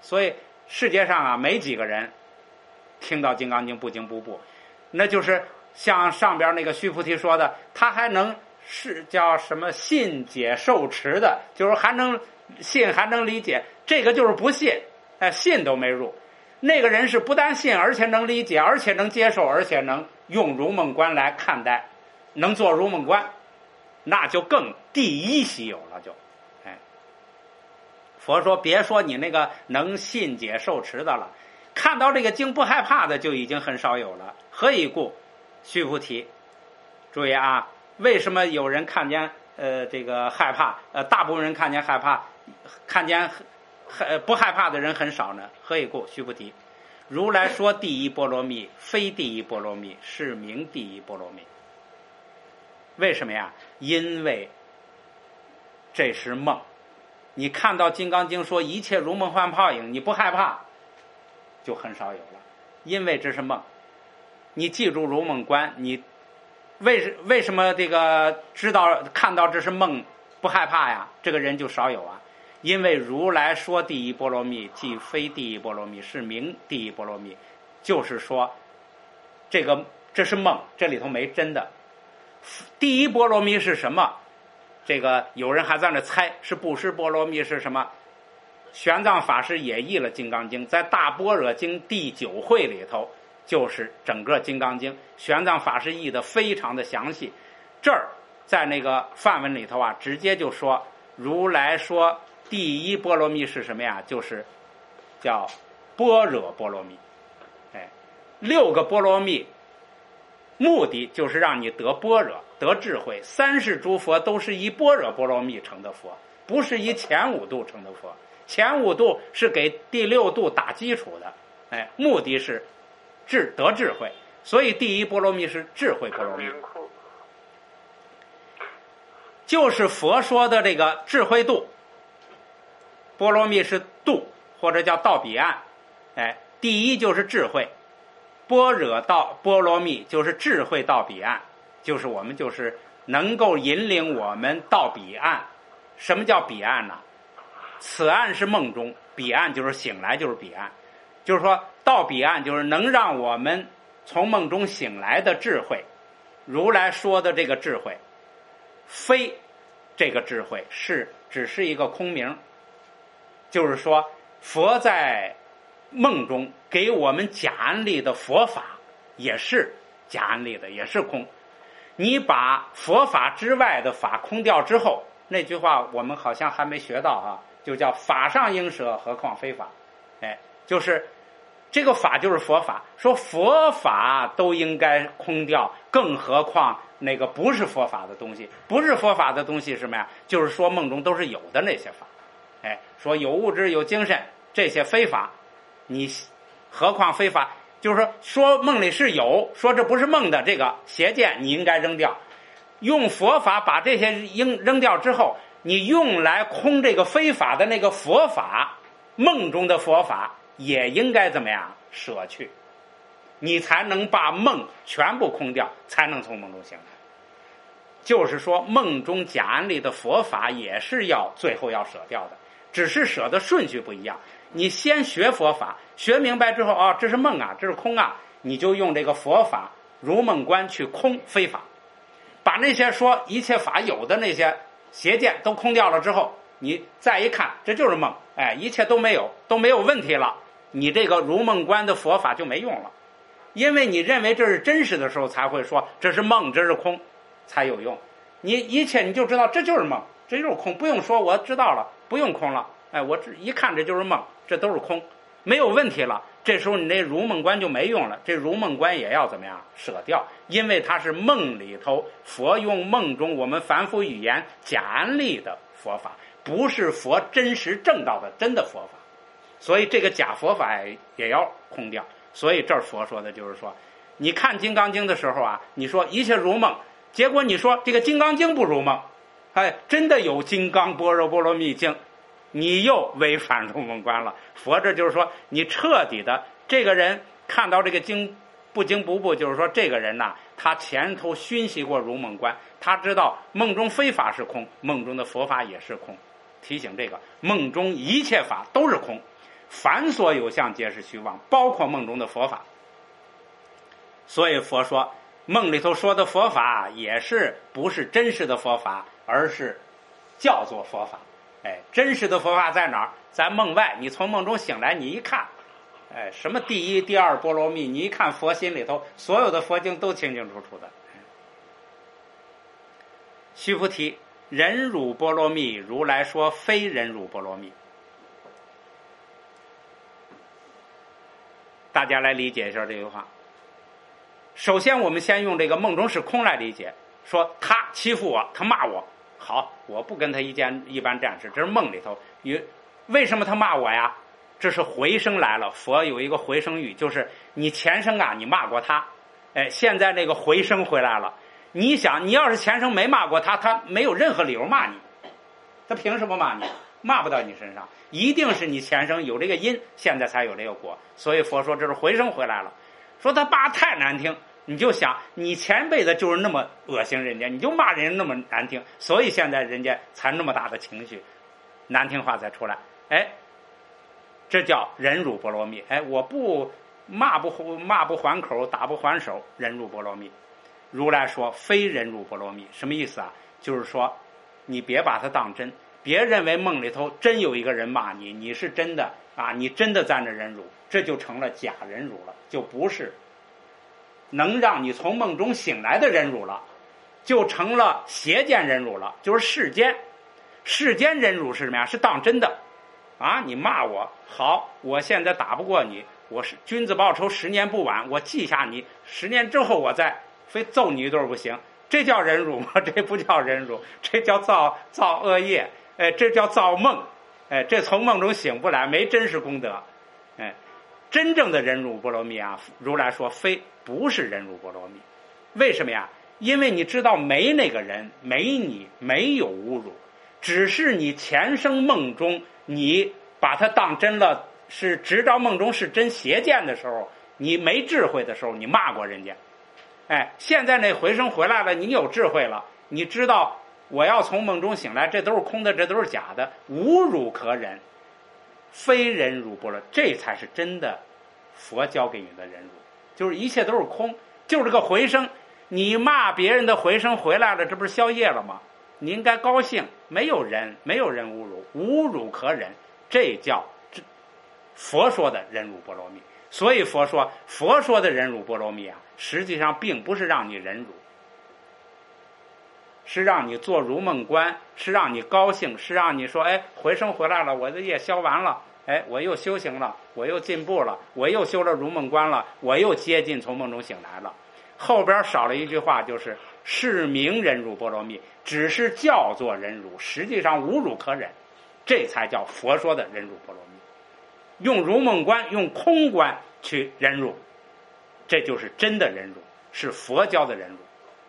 所以世界上啊，没几个人听到《金刚经》不惊不怖，那就是像上边那个须菩提说的，他还能是叫什么信解受持的，就是还能信还能理解，这个就是不信，哎，信都没入。那个人是不但信，而且能理解，而且能接受，而且能用如梦观来看待，能做如梦观，那就更第一稀有了就。哎，佛说别说你那个能信解受持的了，看到这个经不害怕的就已经很少有了。何以故？须菩提，注意啊，为什么有人看见呃这个害怕，呃大部分人看见害怕，看见呃不害怕的人很少呢？何以故？须菩提，如来说第一波罗蜜非第一波罗蜜，是名第一波罗蜜。为什么呀？因为这是梦。你看到《金刚经》说一切如梦幻泡影，你不害怕，就很少有了，因为这是梦。你记住如梦观，你为为什么这个知道看到这是梦不害怕呀？这个人就少有啊。因为如来说第一波罗蜜即非第一波罗蜜，是名第一波罗蜜，就是说这个这是梦，这里头没真的。第一波罗蜜是什么？这个有人还在那猜是布施波罗蜜是什么。玄奘法师也译了《金刚经》，在大般若经第九会里头，就是整个《金刚经》，玄奘法师译的非常的详细。这儿在那个梵文里头啊，直接就说如来说第一波罗蜜是什么呀？就是叫般若波罗蜜。哎，六个波罗蜜目的就是让你得般若，得智慧。三世诸佛都是以般若波罗蜜成的佛，不是以前五度成的佛。前五度是给第六度打基础的，哎，目的是智得智慧，所以第一波罗蜜是智慧波罗蜜，就是佛说的这个智慧度。波罗蜜是度，或者叫到彼岸，哎，第一就是智慧，般若到波罗蜜就是智慧到彼岸，就是我们就是能够引领我们到彼岸。什么叫彼岸呢？此岸是梦中，彼岸就是醒来，就是彼岸。就是说到彼岸就是能让我们从梦中醒来的智慧。如来说的这个智慧，非这个智慧是只是一个空名，就是说佛在梦中给我们假安立的佛法也是假安立的，也是空。你把佛法之外的法空掉之后，那句话我们好像还没学到哈、啊，就叫法上应舍，何况非法。哎，就是这个法就是佛法，说佛法都应该空掉，更何况那个不是佛法的东西。不是佛法的东西是什么呀？就是说梦中都是有的那些法。哎，说有物质有精神，这些非法，你何况非法？就是说说梦里是有，说这不是梦的这个邪见你应该扔掉。用佛法把这些扔扔掉之后，你用来空这个非法的那个佛法，梦中的佛法也应该怎么样舍去，你才能把梦全部空掉，才能从梦中醒来。就是说梦中假安立的佛法也是要最后要舍掉的，只是舍的顺序不一样。你先学佛法，学明白之后啊、哦，这是梦啊，这是空啊，你就用这个佛法如梦观去空非法，把那些说一切法有的那些邪见都空掉了之后，你再一看这就是梦，哎，一切都没有，都没有问题了，你这个如梦观的佛法就没用了。因为你认为这是真实的时候才会说这是梦，这是空才有用。你一切你就知道这就是梦，这就是空，不用说我知道了，不用空了，哎，我一看这就是梦，这都是空，没有问题了。这时候你那如梦观就没用了，这如梦观也要怎么样舍掉，因为它是梦里头佛用梦中我们凡夫语言假安立的佛法，不是佛真实正道的真的佛法，所以这个假佛法也要空掉。所以这儿佛说的就是说，你看金刚经的时候啊，你说一切如梦，结果你说这个金刚经不如梦，哎，真的有金刚般若波罗蜜经，你又违反如梦观了。佛这就是说你彻底的，这个人看到这个经不惊不怖，就是说这个人呐、啊，他前头熏习过如梦观，他知道梦中非法是空，梦中的佛法也是空。提醒这个梦中一切法都是空， 凡所有相皆是虚妄，包括梦中的佛法。所以佛说梦里头说的佛法也是不是真实的佛法，而是叫做佛法。哎，真实的佛法在哪儿？在梦外。你从梦中醒来，你一看，哎，什么第一第二波罗蜜，你一看佛心里头所有的佛经都清清楚楚的。须菩提，忍辱波罗蜜，如来说非忍辱波罗蜜。大家来理解一下这句话。首先我们先用这个梦中是空来理解，说他欺负我，他骂我，好，我不跟他一见一般战士，这是梦里头。为什么他骂我呀？这是回声来了。佛有一个回声语，就是你前生啊你骂过他，哎，现在这个回声回来了。你想，你要是前生没骂过他，他没有任何理由骂你，他凭什么骂你？骂不到你身上，一定是你前生有这个因，现在才有这个果。所以佛说这是回声回来了。说他骂太难听，你就想你前辈子就是那么恶心人家，你就骂人家那么难听，所以现在人家才那么大的情绪，难听话才出来。哎，这叫忍辱波罗蜜。哎，我不骂不骂不还口，打不还手，忍辱波罗蜜。如来说非忍辱波罗蜜，什么意思啊？就是说你别把它当真，别认为梦里头真有一个人骂你，你是真的啊，你真的在那忍辱，这就成了假忍辱了，就不是能让你从梦中醒来的忍辱了，就成了邪见忍辱了，就是世间。世间忍辱是什么呀？是当真的啊！你骂我，好，我现在打不过你，我是君子报仇十年不晚，我记下你，十年之后我再非揍你一顿不行，这叫忍辱吗？这不叫忍辱，这叫造造恶业，哎，这叫造梦，哎，这从梦中醒不来，没真实功德，哎，真正的忍辱波罗蜜啊，如来说非不是忍辱波罗蜜，为什么呀？因为你知道没那个人，没你，没有侮辱，只是你前生梦中你把它当真了，是直到梦中是真邪见的时候，你没智慧的时候，你骂过人家。哎，现在那回声回来了，你有智慧了，你知道我要从梦中醒来，这都是空的，这都是假的，无辱可忍，非忍辱波罗，这才是真的佛教给你的忍辱，就是一切都是空，就是个回声。你骂别人的回声回来了，这不是消业了吗？你应该高兴，没有人，没有人侮辱，无辱可忍，这叫佛说的忍辱波罗蜜。所以佛说，佛说的忍辱波罗蜜啊，实际上并不是让你忍辱，是让你做如梦观，是让你高兴，是让你说，哎，回声回来了，我的业消完了，哎，我又修行了，我又进步了，我又修了如梦观了，我又接近从梦中醒来了。后边少了一句话，就是是名忍辱波罗蜜，只是叫做忍辱，实际上无辱可忍，这才叫佛说的忍辱波罗蜜。用如梦观，用空观去忍辱，这就是真的忍辱，是佛教的忍辱。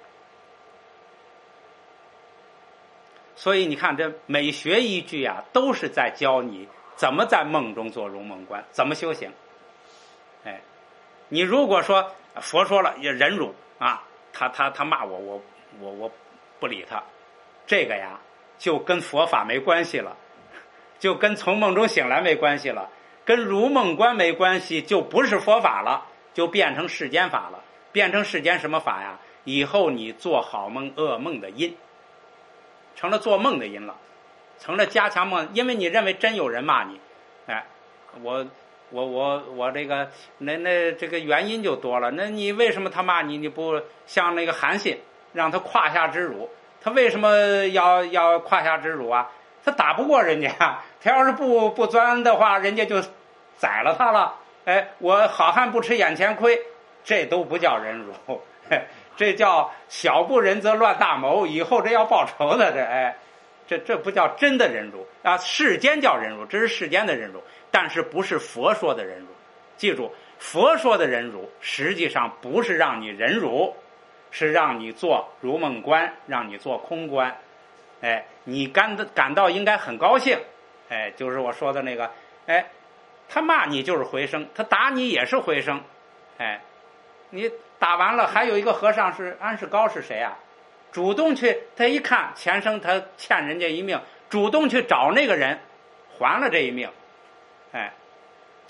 所以你看，这每学一句啊，都是在教你怎么在梦中做如梦观，怎么修行。哎，你如果说佛说了也忍辱啊，他他他骂我，我我我不理他，这个呀就跟佛法没关系了，就跟从梦中醒来没关系了，跟如梦观没关系，就不是佛法了，就变成世间法了。变成世间什么法呀？以后你做好梦噩梦的因，成了做梦的因了，成了加强梦，因为你认为真有人骂你，哎，我我我我这个那那这个原因就多了。那你为什么他骂你？你不像那个韩信，让他胯下之辱，他为什么要要胯下之辱啊？他打不过人家，他要是不不钻的话，人家就宰了他了。哎，我好汉不吃眼前亏，这都不叫忍辱，这叫小不忍则乱大谋，以后这要报仇的，这哎，这这不叫真的忍辱啊！世间叫忍辱，这是世间的忍辱，但是不是佛说的忍辱。记住，佛说的忍辱实际上不是让你忍辱，是让你做如梦观，让你做空观。哎，你感感到应该很高兴，哎，就是我说的那个，哎，他骂你就是回声，他打你也是回声，哎，你打完了，还有一个和尚是安世高是谁啊？主动去，他一看前生他欠人家一命，主动去找那个人，还了这一命，哎，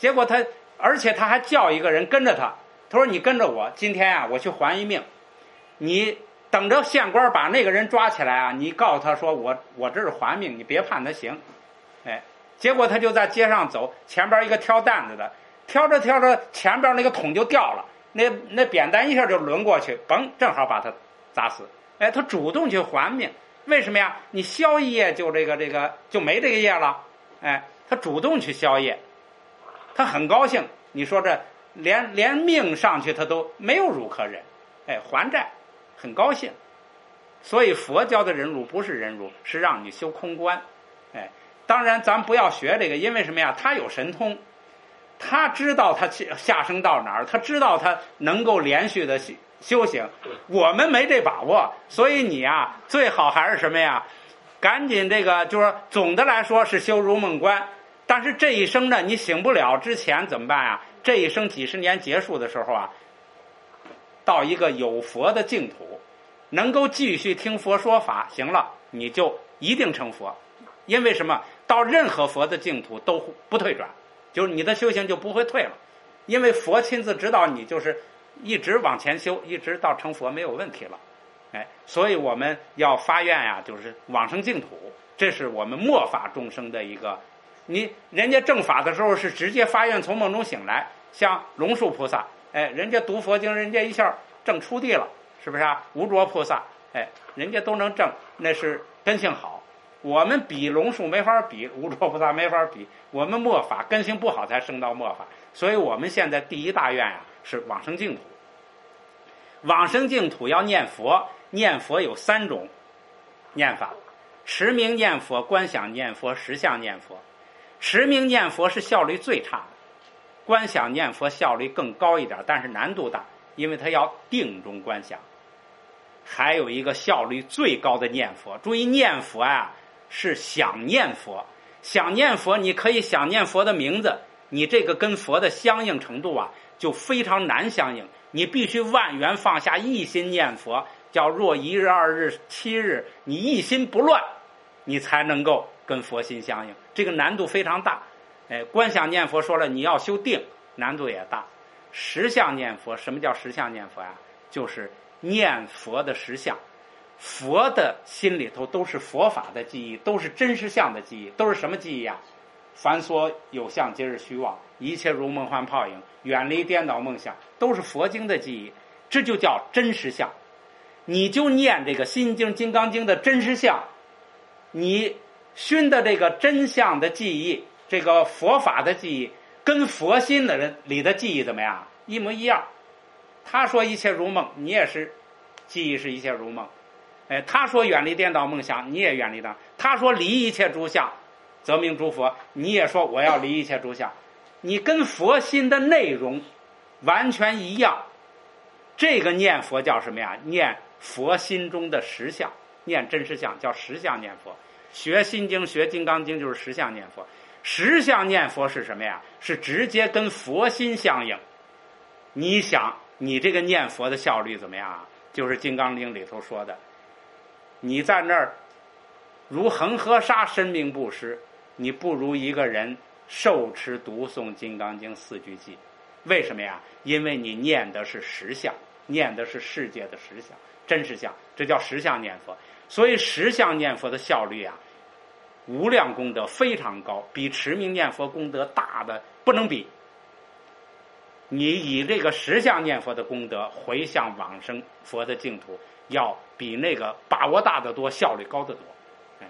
结果他，而且他还叫一个人跟着他，他说你跟着我，今天啊我去还一命，你等着县官把那个人抓起来啊，你告诉他说我我这是还命，你别判他刑。哎，结果他就在街上走，前边一个挑担子的，挑着挑着前边那个桶就掉了，那那扁担一下就抡过去，嘣，正好把他砸死。哎，他主动去还命，为什么呀？你消一业就这个这个就没这个业了。哎，他主动去消业，他很高兴。你说这连连命上去他都没有辱可忍，哎，还债很高兴。所以佛教的忍辱不是忍辱，是让你修空观。哎，当然咱不要学这个，因为什么呀？他有神通，他知道他下生到哪儿，他知道他能够连续的修行，我们没这把握。所以你啊，最好还是什么呀？赶紧这个，就是说总的来说是修如梦观，但是这一生呢，你醒不了之前怎么办啊？这一生几十年结束的时候啊，到一个有佛的净土，能够继续听佛说法，行了，你就一定成佛。因为什么？到任何佛的净土都不退转，就是你的修行就不会退了，因为佛亲自指导你，就是一直往前修，一直到成佛没有问题了。哎，所以我们要发愿呀、啊，就是往生净土，这是我们末法众生的一个。你人家正法的时候是直接发愿从梦中醒来，像龙树菩萨，哎，人家读佛经，人家一下正出地了，是不是啊？无着菩萨，哎，人家都能正，那是根性好。我们比龙树没法比，无着菩萨没法比，我们末法根性不好才升到末法，所以我们现在第一大愿呀、啊、是往生净土。往生净土要念佛，念佛有三种念法：持名念佛、观想念佛、实相念佛。持名念佛是效率最差的，观想念佛效率更高一点，但是难度大，因为它要定中观想。还有一个效率最高的念佛，注意念佛啊是想念佛，想念佛你可以想念佛的名字，你这个跟佛的相应程度啊就非常难相应，你必须万缘放下，一心念佛，叫若一日二日七日，你一心不乱，你才能够跟佛心相应，这个难度非常大。哎，观想念佛说了，你要修定，难度也大。实相念佛，什么叫实相念佛呀、啊？就是念佛的实相，佛的心里头都是佛法的记忆，都是真实相的记忆，都是什么记忆啊？凡所有相，皆是虚妄，一切如梦幻泡影，远离颠倒梦想，都是佛经的记忆，这就叫真实相。你就念这个心经、金刚经的真实相，你熏的这个真相的记忆，这个佛法的记忆，跟佛心的人里的记忆怎么样？一模一样。他说一切如梦，你也是记忆是一切如梦。哎，他说远离颠倒梦想，你也远离它。他说离一切诸相，则名诸佛，你也说我要离一切诸相。你跟佛心的内容完全一样。这个念佛叫什么呀？念佛心中的实相，念真实相，叫实相念佛。学心经、学金刚经就是实相念佛。实相念佛是什么呀？是直接跟佛心相应。你想你这个念佛的效率怎么样啊？就是金刚经里头说的，你在那儿如恒河沙，生命不失，你不如一个人受持读诵金刚经四句偈。为什么呀？因为你念的是实相，念的是世界的实相、真实相，这叫实相念佛。所以实相念佛的效率啊，无量功德非常高，比持名念佛功德大的不能比。你以这个实相念佛的功德回向往生佛的净土，要比那个把握大得多，效率高得多。哎，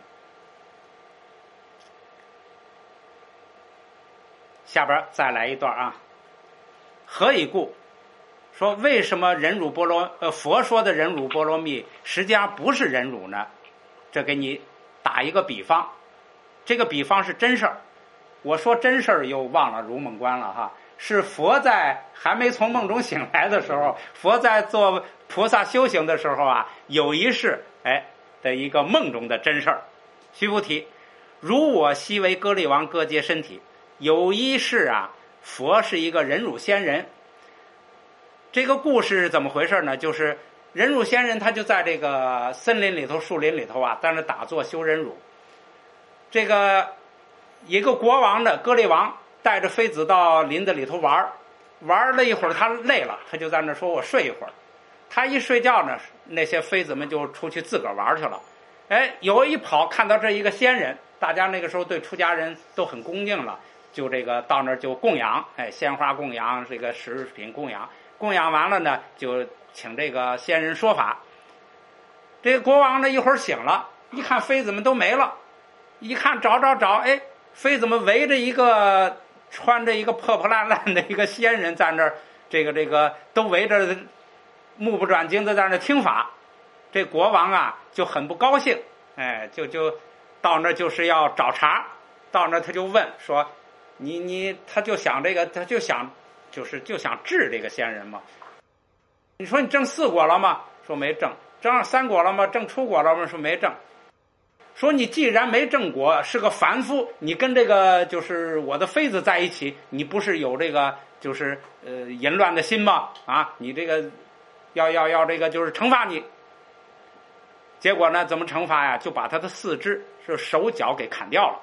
下边再来一段啊。何以故？说为什么忍辱波罗呃佛说的忍辱波罗蜜实际上不是忍辱呢？这给你打一个比方，这个比方是真事儿。我说真事儿又忘了如梦观了哈。是佛在还没从梦中醒来的时候，佛在做菩萨修行的时候啊，有一世哎的一个梦中的真事儿。须菩提，如我昔为歌利王割截身体，有一世啊，佛是一个忍辱仙人。这个故事是怎么回事呢？就是忍辱仙人他就在这个森林里头、树林里头啊，在那打坐修忍辱。这个一个国王的歌利王带着妃子到林子里头玩玩了一会儿，他累了，他就在那说我睡一会儿。他一睡觉呢，那些妃子们就出去自个儿玩去了。哎，有一跑看到这一个仙人，大家那个时候对出家人都很恭敬了，就这个到那儿就供养，哎，鲜花供养，这个食品供养，供养完了呢，就请这个仙人说法。这个国王呢一会儿醒了，一看妃子们都没了，一看找找找，哎，妃子们围着一个穿着一个破破烂烂的一个仙人在那儿，这个这个都围着目不转睛的在那听法。这国王啊就很不高兴，哎，就就到那就是要找茬，到那他就问说，你你他就想这个，他就想就是就想治这个仙人嘛。你说你正四果了吗？说没正。正三果了吗？正出果了吗？说没正。说你既然没正果，是个凡夫，你跟这个就是我的妃子在一起，你不是有这个就是呃淫乱的心吗？啊，你这个要要要这个就是惩罚你。结果呢，怎么惩罚呀？就把他的四肢是手脚给砍掉了。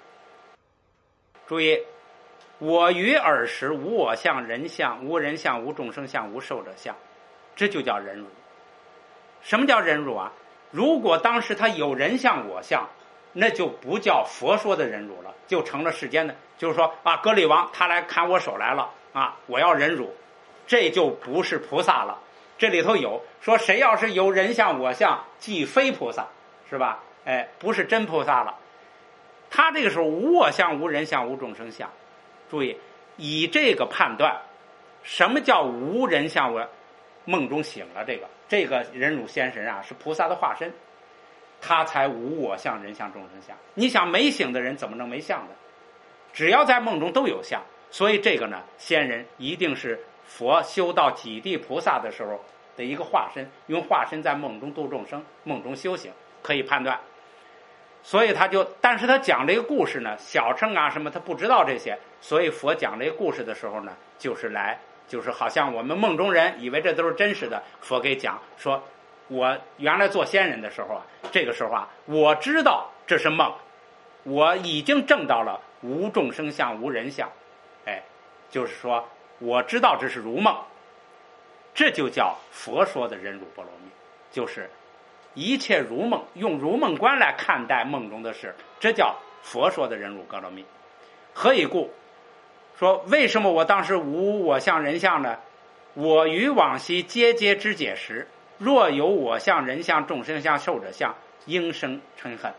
注意，我于尔时无我相、人相、无人相、无众生相、无寿者相，这就叫忍辱。什么叫忍辱啊？如果当时他有人相我相，那就不叫佛说的忍辱了，就成了世间的，就是说啊，歌利王他来砍我手来了啊，我要忍辱，这就不是菩萨了。这里头有说谁要是有人相我相，即非菩萨，是吧？哎，不是真菩萨了。他这个时候无我相、无人相、无众生相。注意，以这个判断，什么叫无人相？我梦中醒了，这个这个忍辱仙神啊，是菩萨的化身，他才无我相、人相、众生相。你想没醒的人怎么能没相呢？只要在梦中都有相，所以这个呢，仙人一定是佛修到几地菩萨的时候的一个化身，用化身在梦中度众生，梦中修行，可以判断。所以他就，但是他讲这个故事呢，小乘啊什么他不知道这些，所以佛讲这个故事的时候呢，就是来就是好像我们梦中人以为这都是真实的，佛给讲说，我原来做仙人的时候啊，这个时候啊，我知道这是梦，我已经证到了无众生相、无人相，哎，就是说我知道这是如梦，这就叫佛说的忍辱波罗蜜，就是一切如梦，用如梦观来看待梦中的事，这叫佛说的忍辱波罗蜜。何以故？说为什么我当时无我相人相呢？我于往昔皆皆知解时，若有我相人相众生相寿者相，应生嗔恨。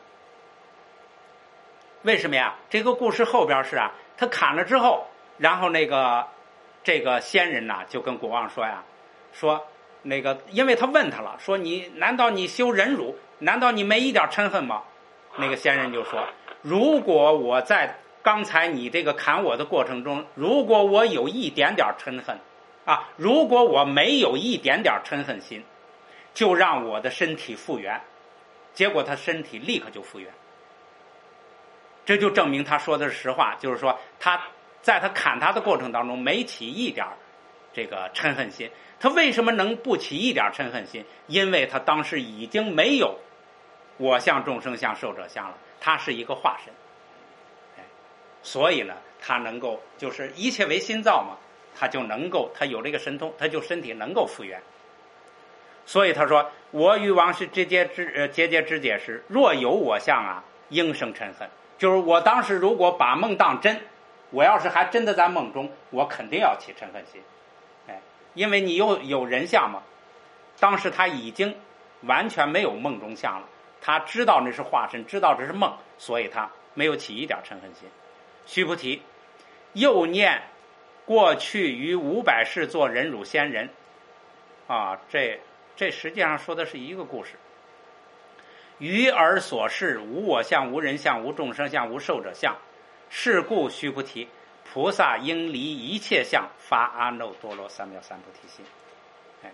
为什么呀？这个故事后边是啊，他砍了之后，然后那个这个仙人呐、啊、就跟国王说呀，说那个因为他问他了，说你难道你修忍辱，难道你没一点嗔恨吗？那个仙人就说，如果我在刚才你这个砍我的过程中，如果我有一点点嗔恨啊，如果我没有一点点嗔恨心，就让我的身体复原。结果他身体立刻就复原，这就证明他说的是实话，就是说他在他砍他的过程当中没起一点这个嗔恨心。他为什么能不起一点嗔恨心？因为他当时已经没有我相、众生相、寿者相了，他是一个化身，哎，所以呢，他能够就是一切为心造嘛，他就能够，他有这个神通，他就身体能够复原。所以他说，我于往昔皆皆知呃节节知解时，若有我相啊，应生嗔恨。就是我当时如果把梦当真，我要是还真的在梦中，我肯定要起嗔恨心，哎，因为你有有人相嘛，当时他已经完全没有梦中相了，他知道那是化身，知道这是梦，所以他没有起一点嗔恨心。须菩提，又念过去于五百世做忍辱仙人啊，这这实际上说的是一个故事。于尔所示，无我相、无人相、无众生相、无寿者相。是故须菩提，菩萨应离一切相，发阿耨多罗三藐三菩提心。哎，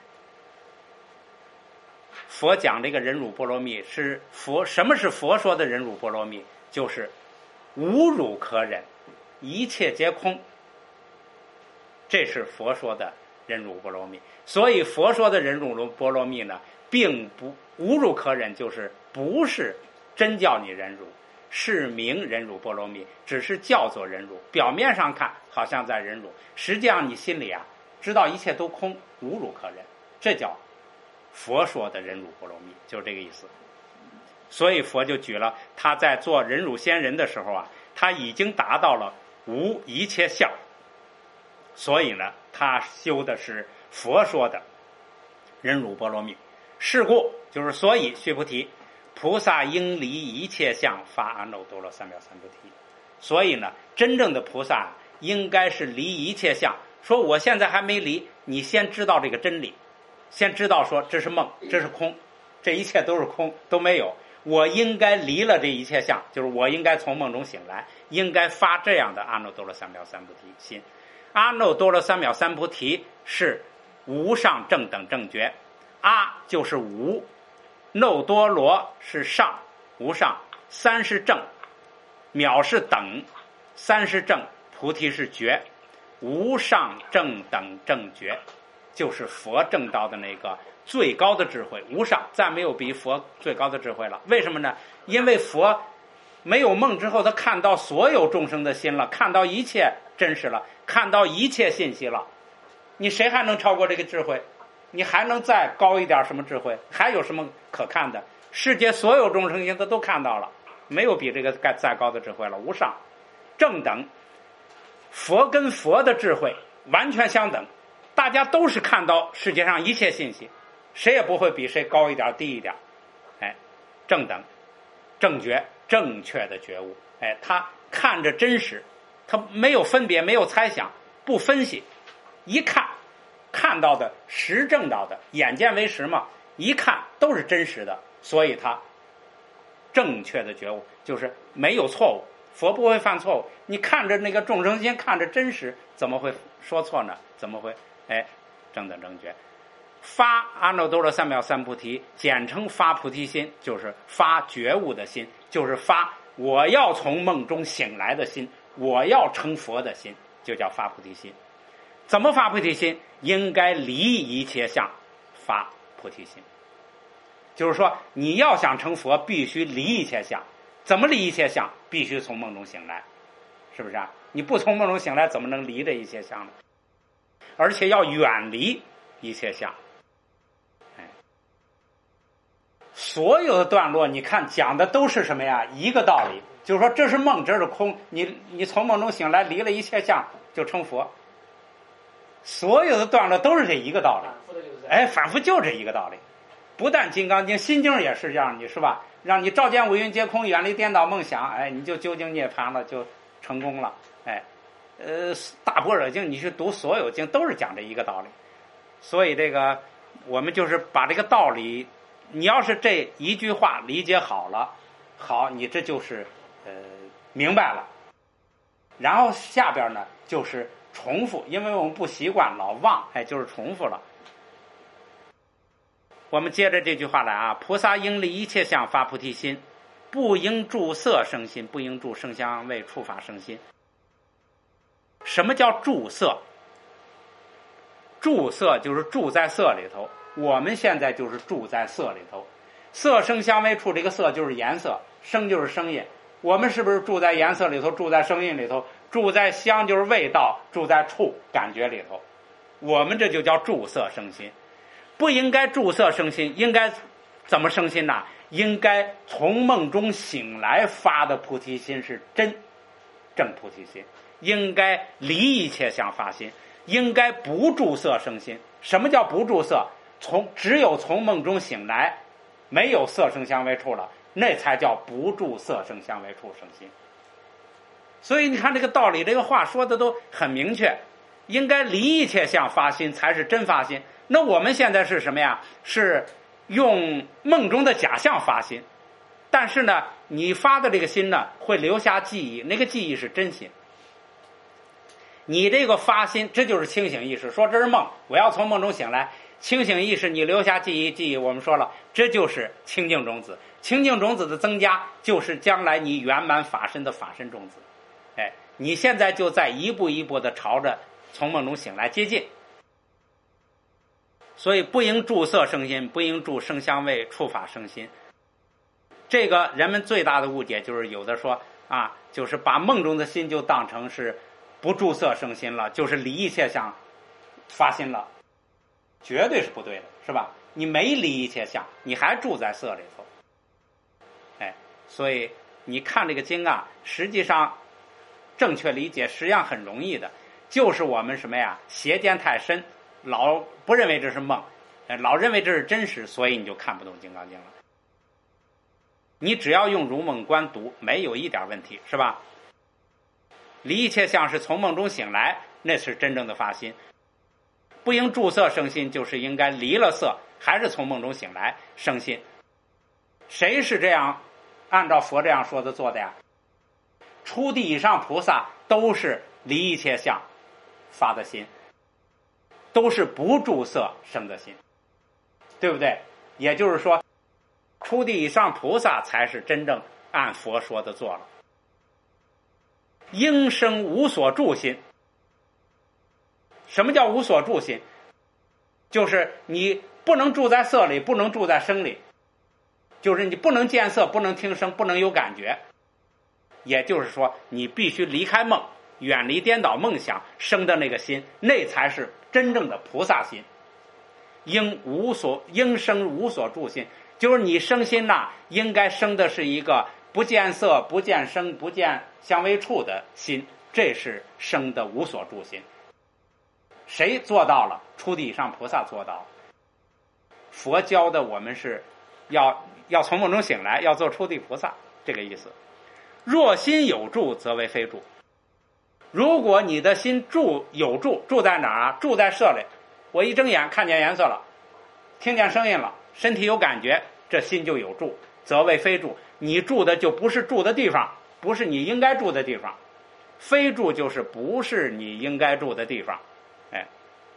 佛讲这个忍辱波罗蜜是佛，什么是佛说的忍辱波罗蜜？就是无辱可忍，一切皆空。这是佛说的忍辱波罗蜜。所以佛说的忍辱波罗蜜呢，并不无辱可忍，就是不是真叫你忍辱， 是名忍辱波罗蜜，只是叫做忍辱，表面上看好像在忍辱，实际上你心里啊知道一切都空，无辱可忍，这叫佛说的忍辱波罗蜜，就是这个意思。所以佛就举了他在做忍辱仙人的时候啊，他已经达到了无一切相，所以呢他修的是佛说的忍辱波罗蜜。是故就是所以须菩提，菩萨应离一切相，发阿耨多罗三藐三菩提。所以呢真正的菩萨应该是离一切相，说我现在还没离，你先知道这个真理，先知道说这是梦，这是空，这一切都是空，都没有，我应该离了这一切相，就是我应该从梦中醒来，应该发这样的阿耨多罗三藐三菩提心。阿耨多罗三藐三菩提是无上正等正觉，阿就是无，耨多罗是上，无上，三是正，藐是等，三是正，菩提是觉，无上正等正觉就是佛正道的那个最高的智慧，无上，再没有比佛最高的智慧了。为什么呢？因为佛没有梦之后，他看到所有众生的心了，看到一切真实了，看到一切信息了，你谁还能超过这个智慧？你还能再高一点什么智慧？还有什么可看的？世界所有众生心他都看到了，没有比这个再高的智慧了。无上正等，佛跟佛的智慧完全相等，大家都是看到世界上一切信息，谁也不会比谁高一点低一点。哎，正等正觉，正确的觉悟。哎，他看着真实，他没有分别，没有猜想，不分析，一看看到的实证到的，眼见为实嘛，一看都是真实的，所以他正确的觉悟就是没有错误。佛不会犯错误，你看着那个众生心，看着真实，怎么会说错呢？怎么会哎正等正觉？发阿耨多罗三藐三菩提，简称发菩提心，就是发觉悟的心，就是发我要从梦中醒来的心，我要成佛的心，就叫发菩提心。怎么发菩提心？应该离一切相，发菩提心。就是说你要想成佛，必须离一切相。怎么离一切相？必须从梦中醒来，是不是啊？你不从梦中醒来，怎么能离这一切相呢？而且要远离一切相。哎，所有的段落你看讲的都是什么呀？一个道理，就是说这是梦，这是空，你你从梦中醒来，离了一切相就成佛。所有的段落都是这一个道理，哎，反复就这一个道理。不但《金刚经》，《心经》也是这样，你是吧？让你照见五蕴皆空，远离颠倒梦想，哎，你就究竟涅槃了，就成功了。哎，呃，大般若经你去读所有经都是讲这一个道理。所以这个我们就是把这个道理，你要是这一句话理解好了，好，你这就是呃明白了。然后下边呢就是重复，因为我们不习惯老忘，哎，就是重复了。我们接着这句话来啊，菩萨应离一切相，发菩提心，不应住色生心，不应住声香味触法生心。什么叫住色？住色就是住在色里头，我们现在就是住在色里头。色声香味触，这个色就是颜色，声就是声音，我们是不是住在颜色里头，住在声音里头，住在香就是味道，住在触感觉里头，我们这就叫住色生心。不应该住色生心，应该怎么生心呢？应该从梦中醒来发的菩提心是真正菩提心，应该离一切相发心，应该不住色生心。什么叫不住色？从只有从梦中醒来，没有色声香味触了，那才叫不住色声香味触生心。所以你看这个道理，这个话说的都很明确，应该离一切相发心才是真发心。那我们现在是什么呀？是用梦中的假象发心，但是呢你发的这个心呢会留下记忆，那个记忆是真心。你这个发心，这就是清醒意识，说这是梦，我要从梦中醒来。清醒意识你留下记忆，记忆我们说了，这就是清净种子。清净种子的增加，就是将来你圆满法身的法身种子。哎，你现在就在一步一步的朝着从梦中醒来接近。所以不应住色生心，不应住声香味触法生心。 这个人们最大的误解就是有的说啊，就是把梦中的心就当成是不住色生心了，就是离一切相发心了，绝对是不对的，是吧？你没离一切相，你还住在色里头。哎，所以你看这个经啊，实际上正确理解实际上很容易的，就是我们什么呀，邪见太深，老不认为这是梦，老认为这是真实，所以你就看不懂《金刚经》了。你只要用如梦观读，没有一点问题，是吧？离一切相是从梦中醒来，那是真正的发心。不应住色生心，就是应该离了色，还是从梦中醒来生心。谁是这样按照佛这样说的做的呀？初地以上菩萨都是离一切相发的心，都是不住色生的心，对不对？也就是说，初地以上菩萨才是真正按佛说的做了。应生无所住心。什么叫无所住心？就是你不能住在色里，不能住在声里，就是你不能见色，不能听声，不能有感觉。也就是说，你必须离开梦，远离颠倒梦想生的那个心，那才是真正的菩萨心。应无所应生无所住心，就是你生心呐、啊，应该生的是一个不见色、不见声、不见相违处的心，这是生的无所住心。谁做到了？初地以上菩萨做到了。佛教的我们是要要从梦中醒来，要做初地菩萨，这个意思。若心有住，则为非住。如果你的心住有住，住在哪儿啊？住在色里。我一睁眼看见颜色了，听见声音了，身体有感觉，这心就有住，则为非住。你住的就不是住的地方，不是你应该住的地方。非住就是不是你应该住的地方。哎，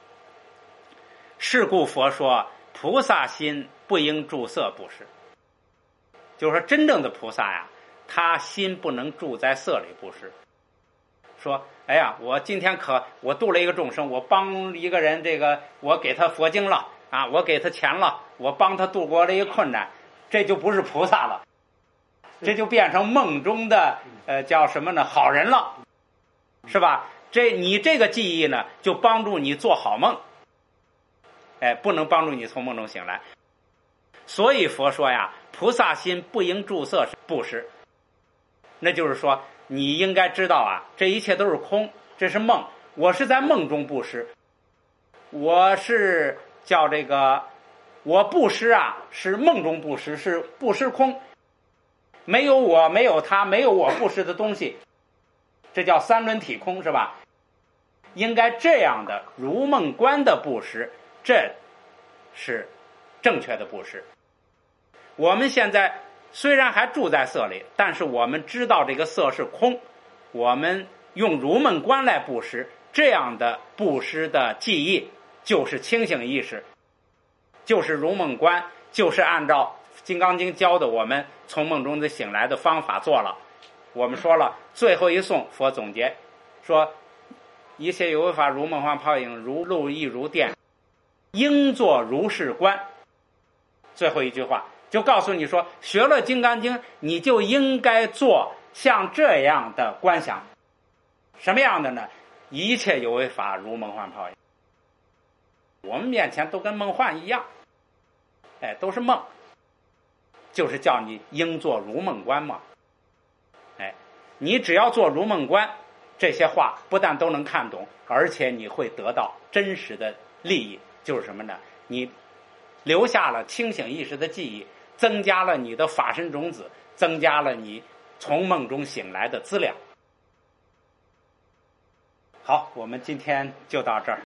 是故佛说菩萨心不应住色布施，就是说真正的菩萨呀，他心不能住在色里布施。说哎呀，我今天可我度了一个众生，我帮一个人，这个我给他佛经了啊，我给他钱了，我帮他度过了一个困难，这就不是菩萨了，这就变成梦中的呃叫什么呢？好人了，是吧？这你这个记忆呢，就帮助你做好梦，哎，不能帮助你从梦中醒来。所以佛说呀，菩萨心不应住色布施。那就是说，你应该知道啊，这一切都是空，这是梦。我是在梦中布施，我是叫这个，我布施啊，是梦中布施，是布施空，没有我，没有他，没有我布施的东西，这叫三轮体空，是吧？应该这样的如梦观的布施，这是正确的布施。我们现在虽然还住在色里，但是我们知道这个色是空，我们用如梦观来布施，这样的布施的记忆就是清醒意识，就是如梦观，就是按照《金刚经》教的我们从梦中的醒来的方法做了。我们说了，最后一颂佛总结说，一切有为法如梦幻泡影，如露亦如电，应作如是观。最后一句话就告诉你说，学了《金刚经》，你就应该做像这样的观想。什么样的呢？一切有为法如梦幻泡影，我们面前都跟梦幻一样，哎，都是梦，就是叫你应做如梦观嘛。哎，你只要做如梦观，这些话不但都能看懂，而且你会得到真实的利益，就是什么呢？你留下了清醒意识的记忆，增加了你的法身种子，增加了你从梦中醒来的资料。好，我们今天就到这儿。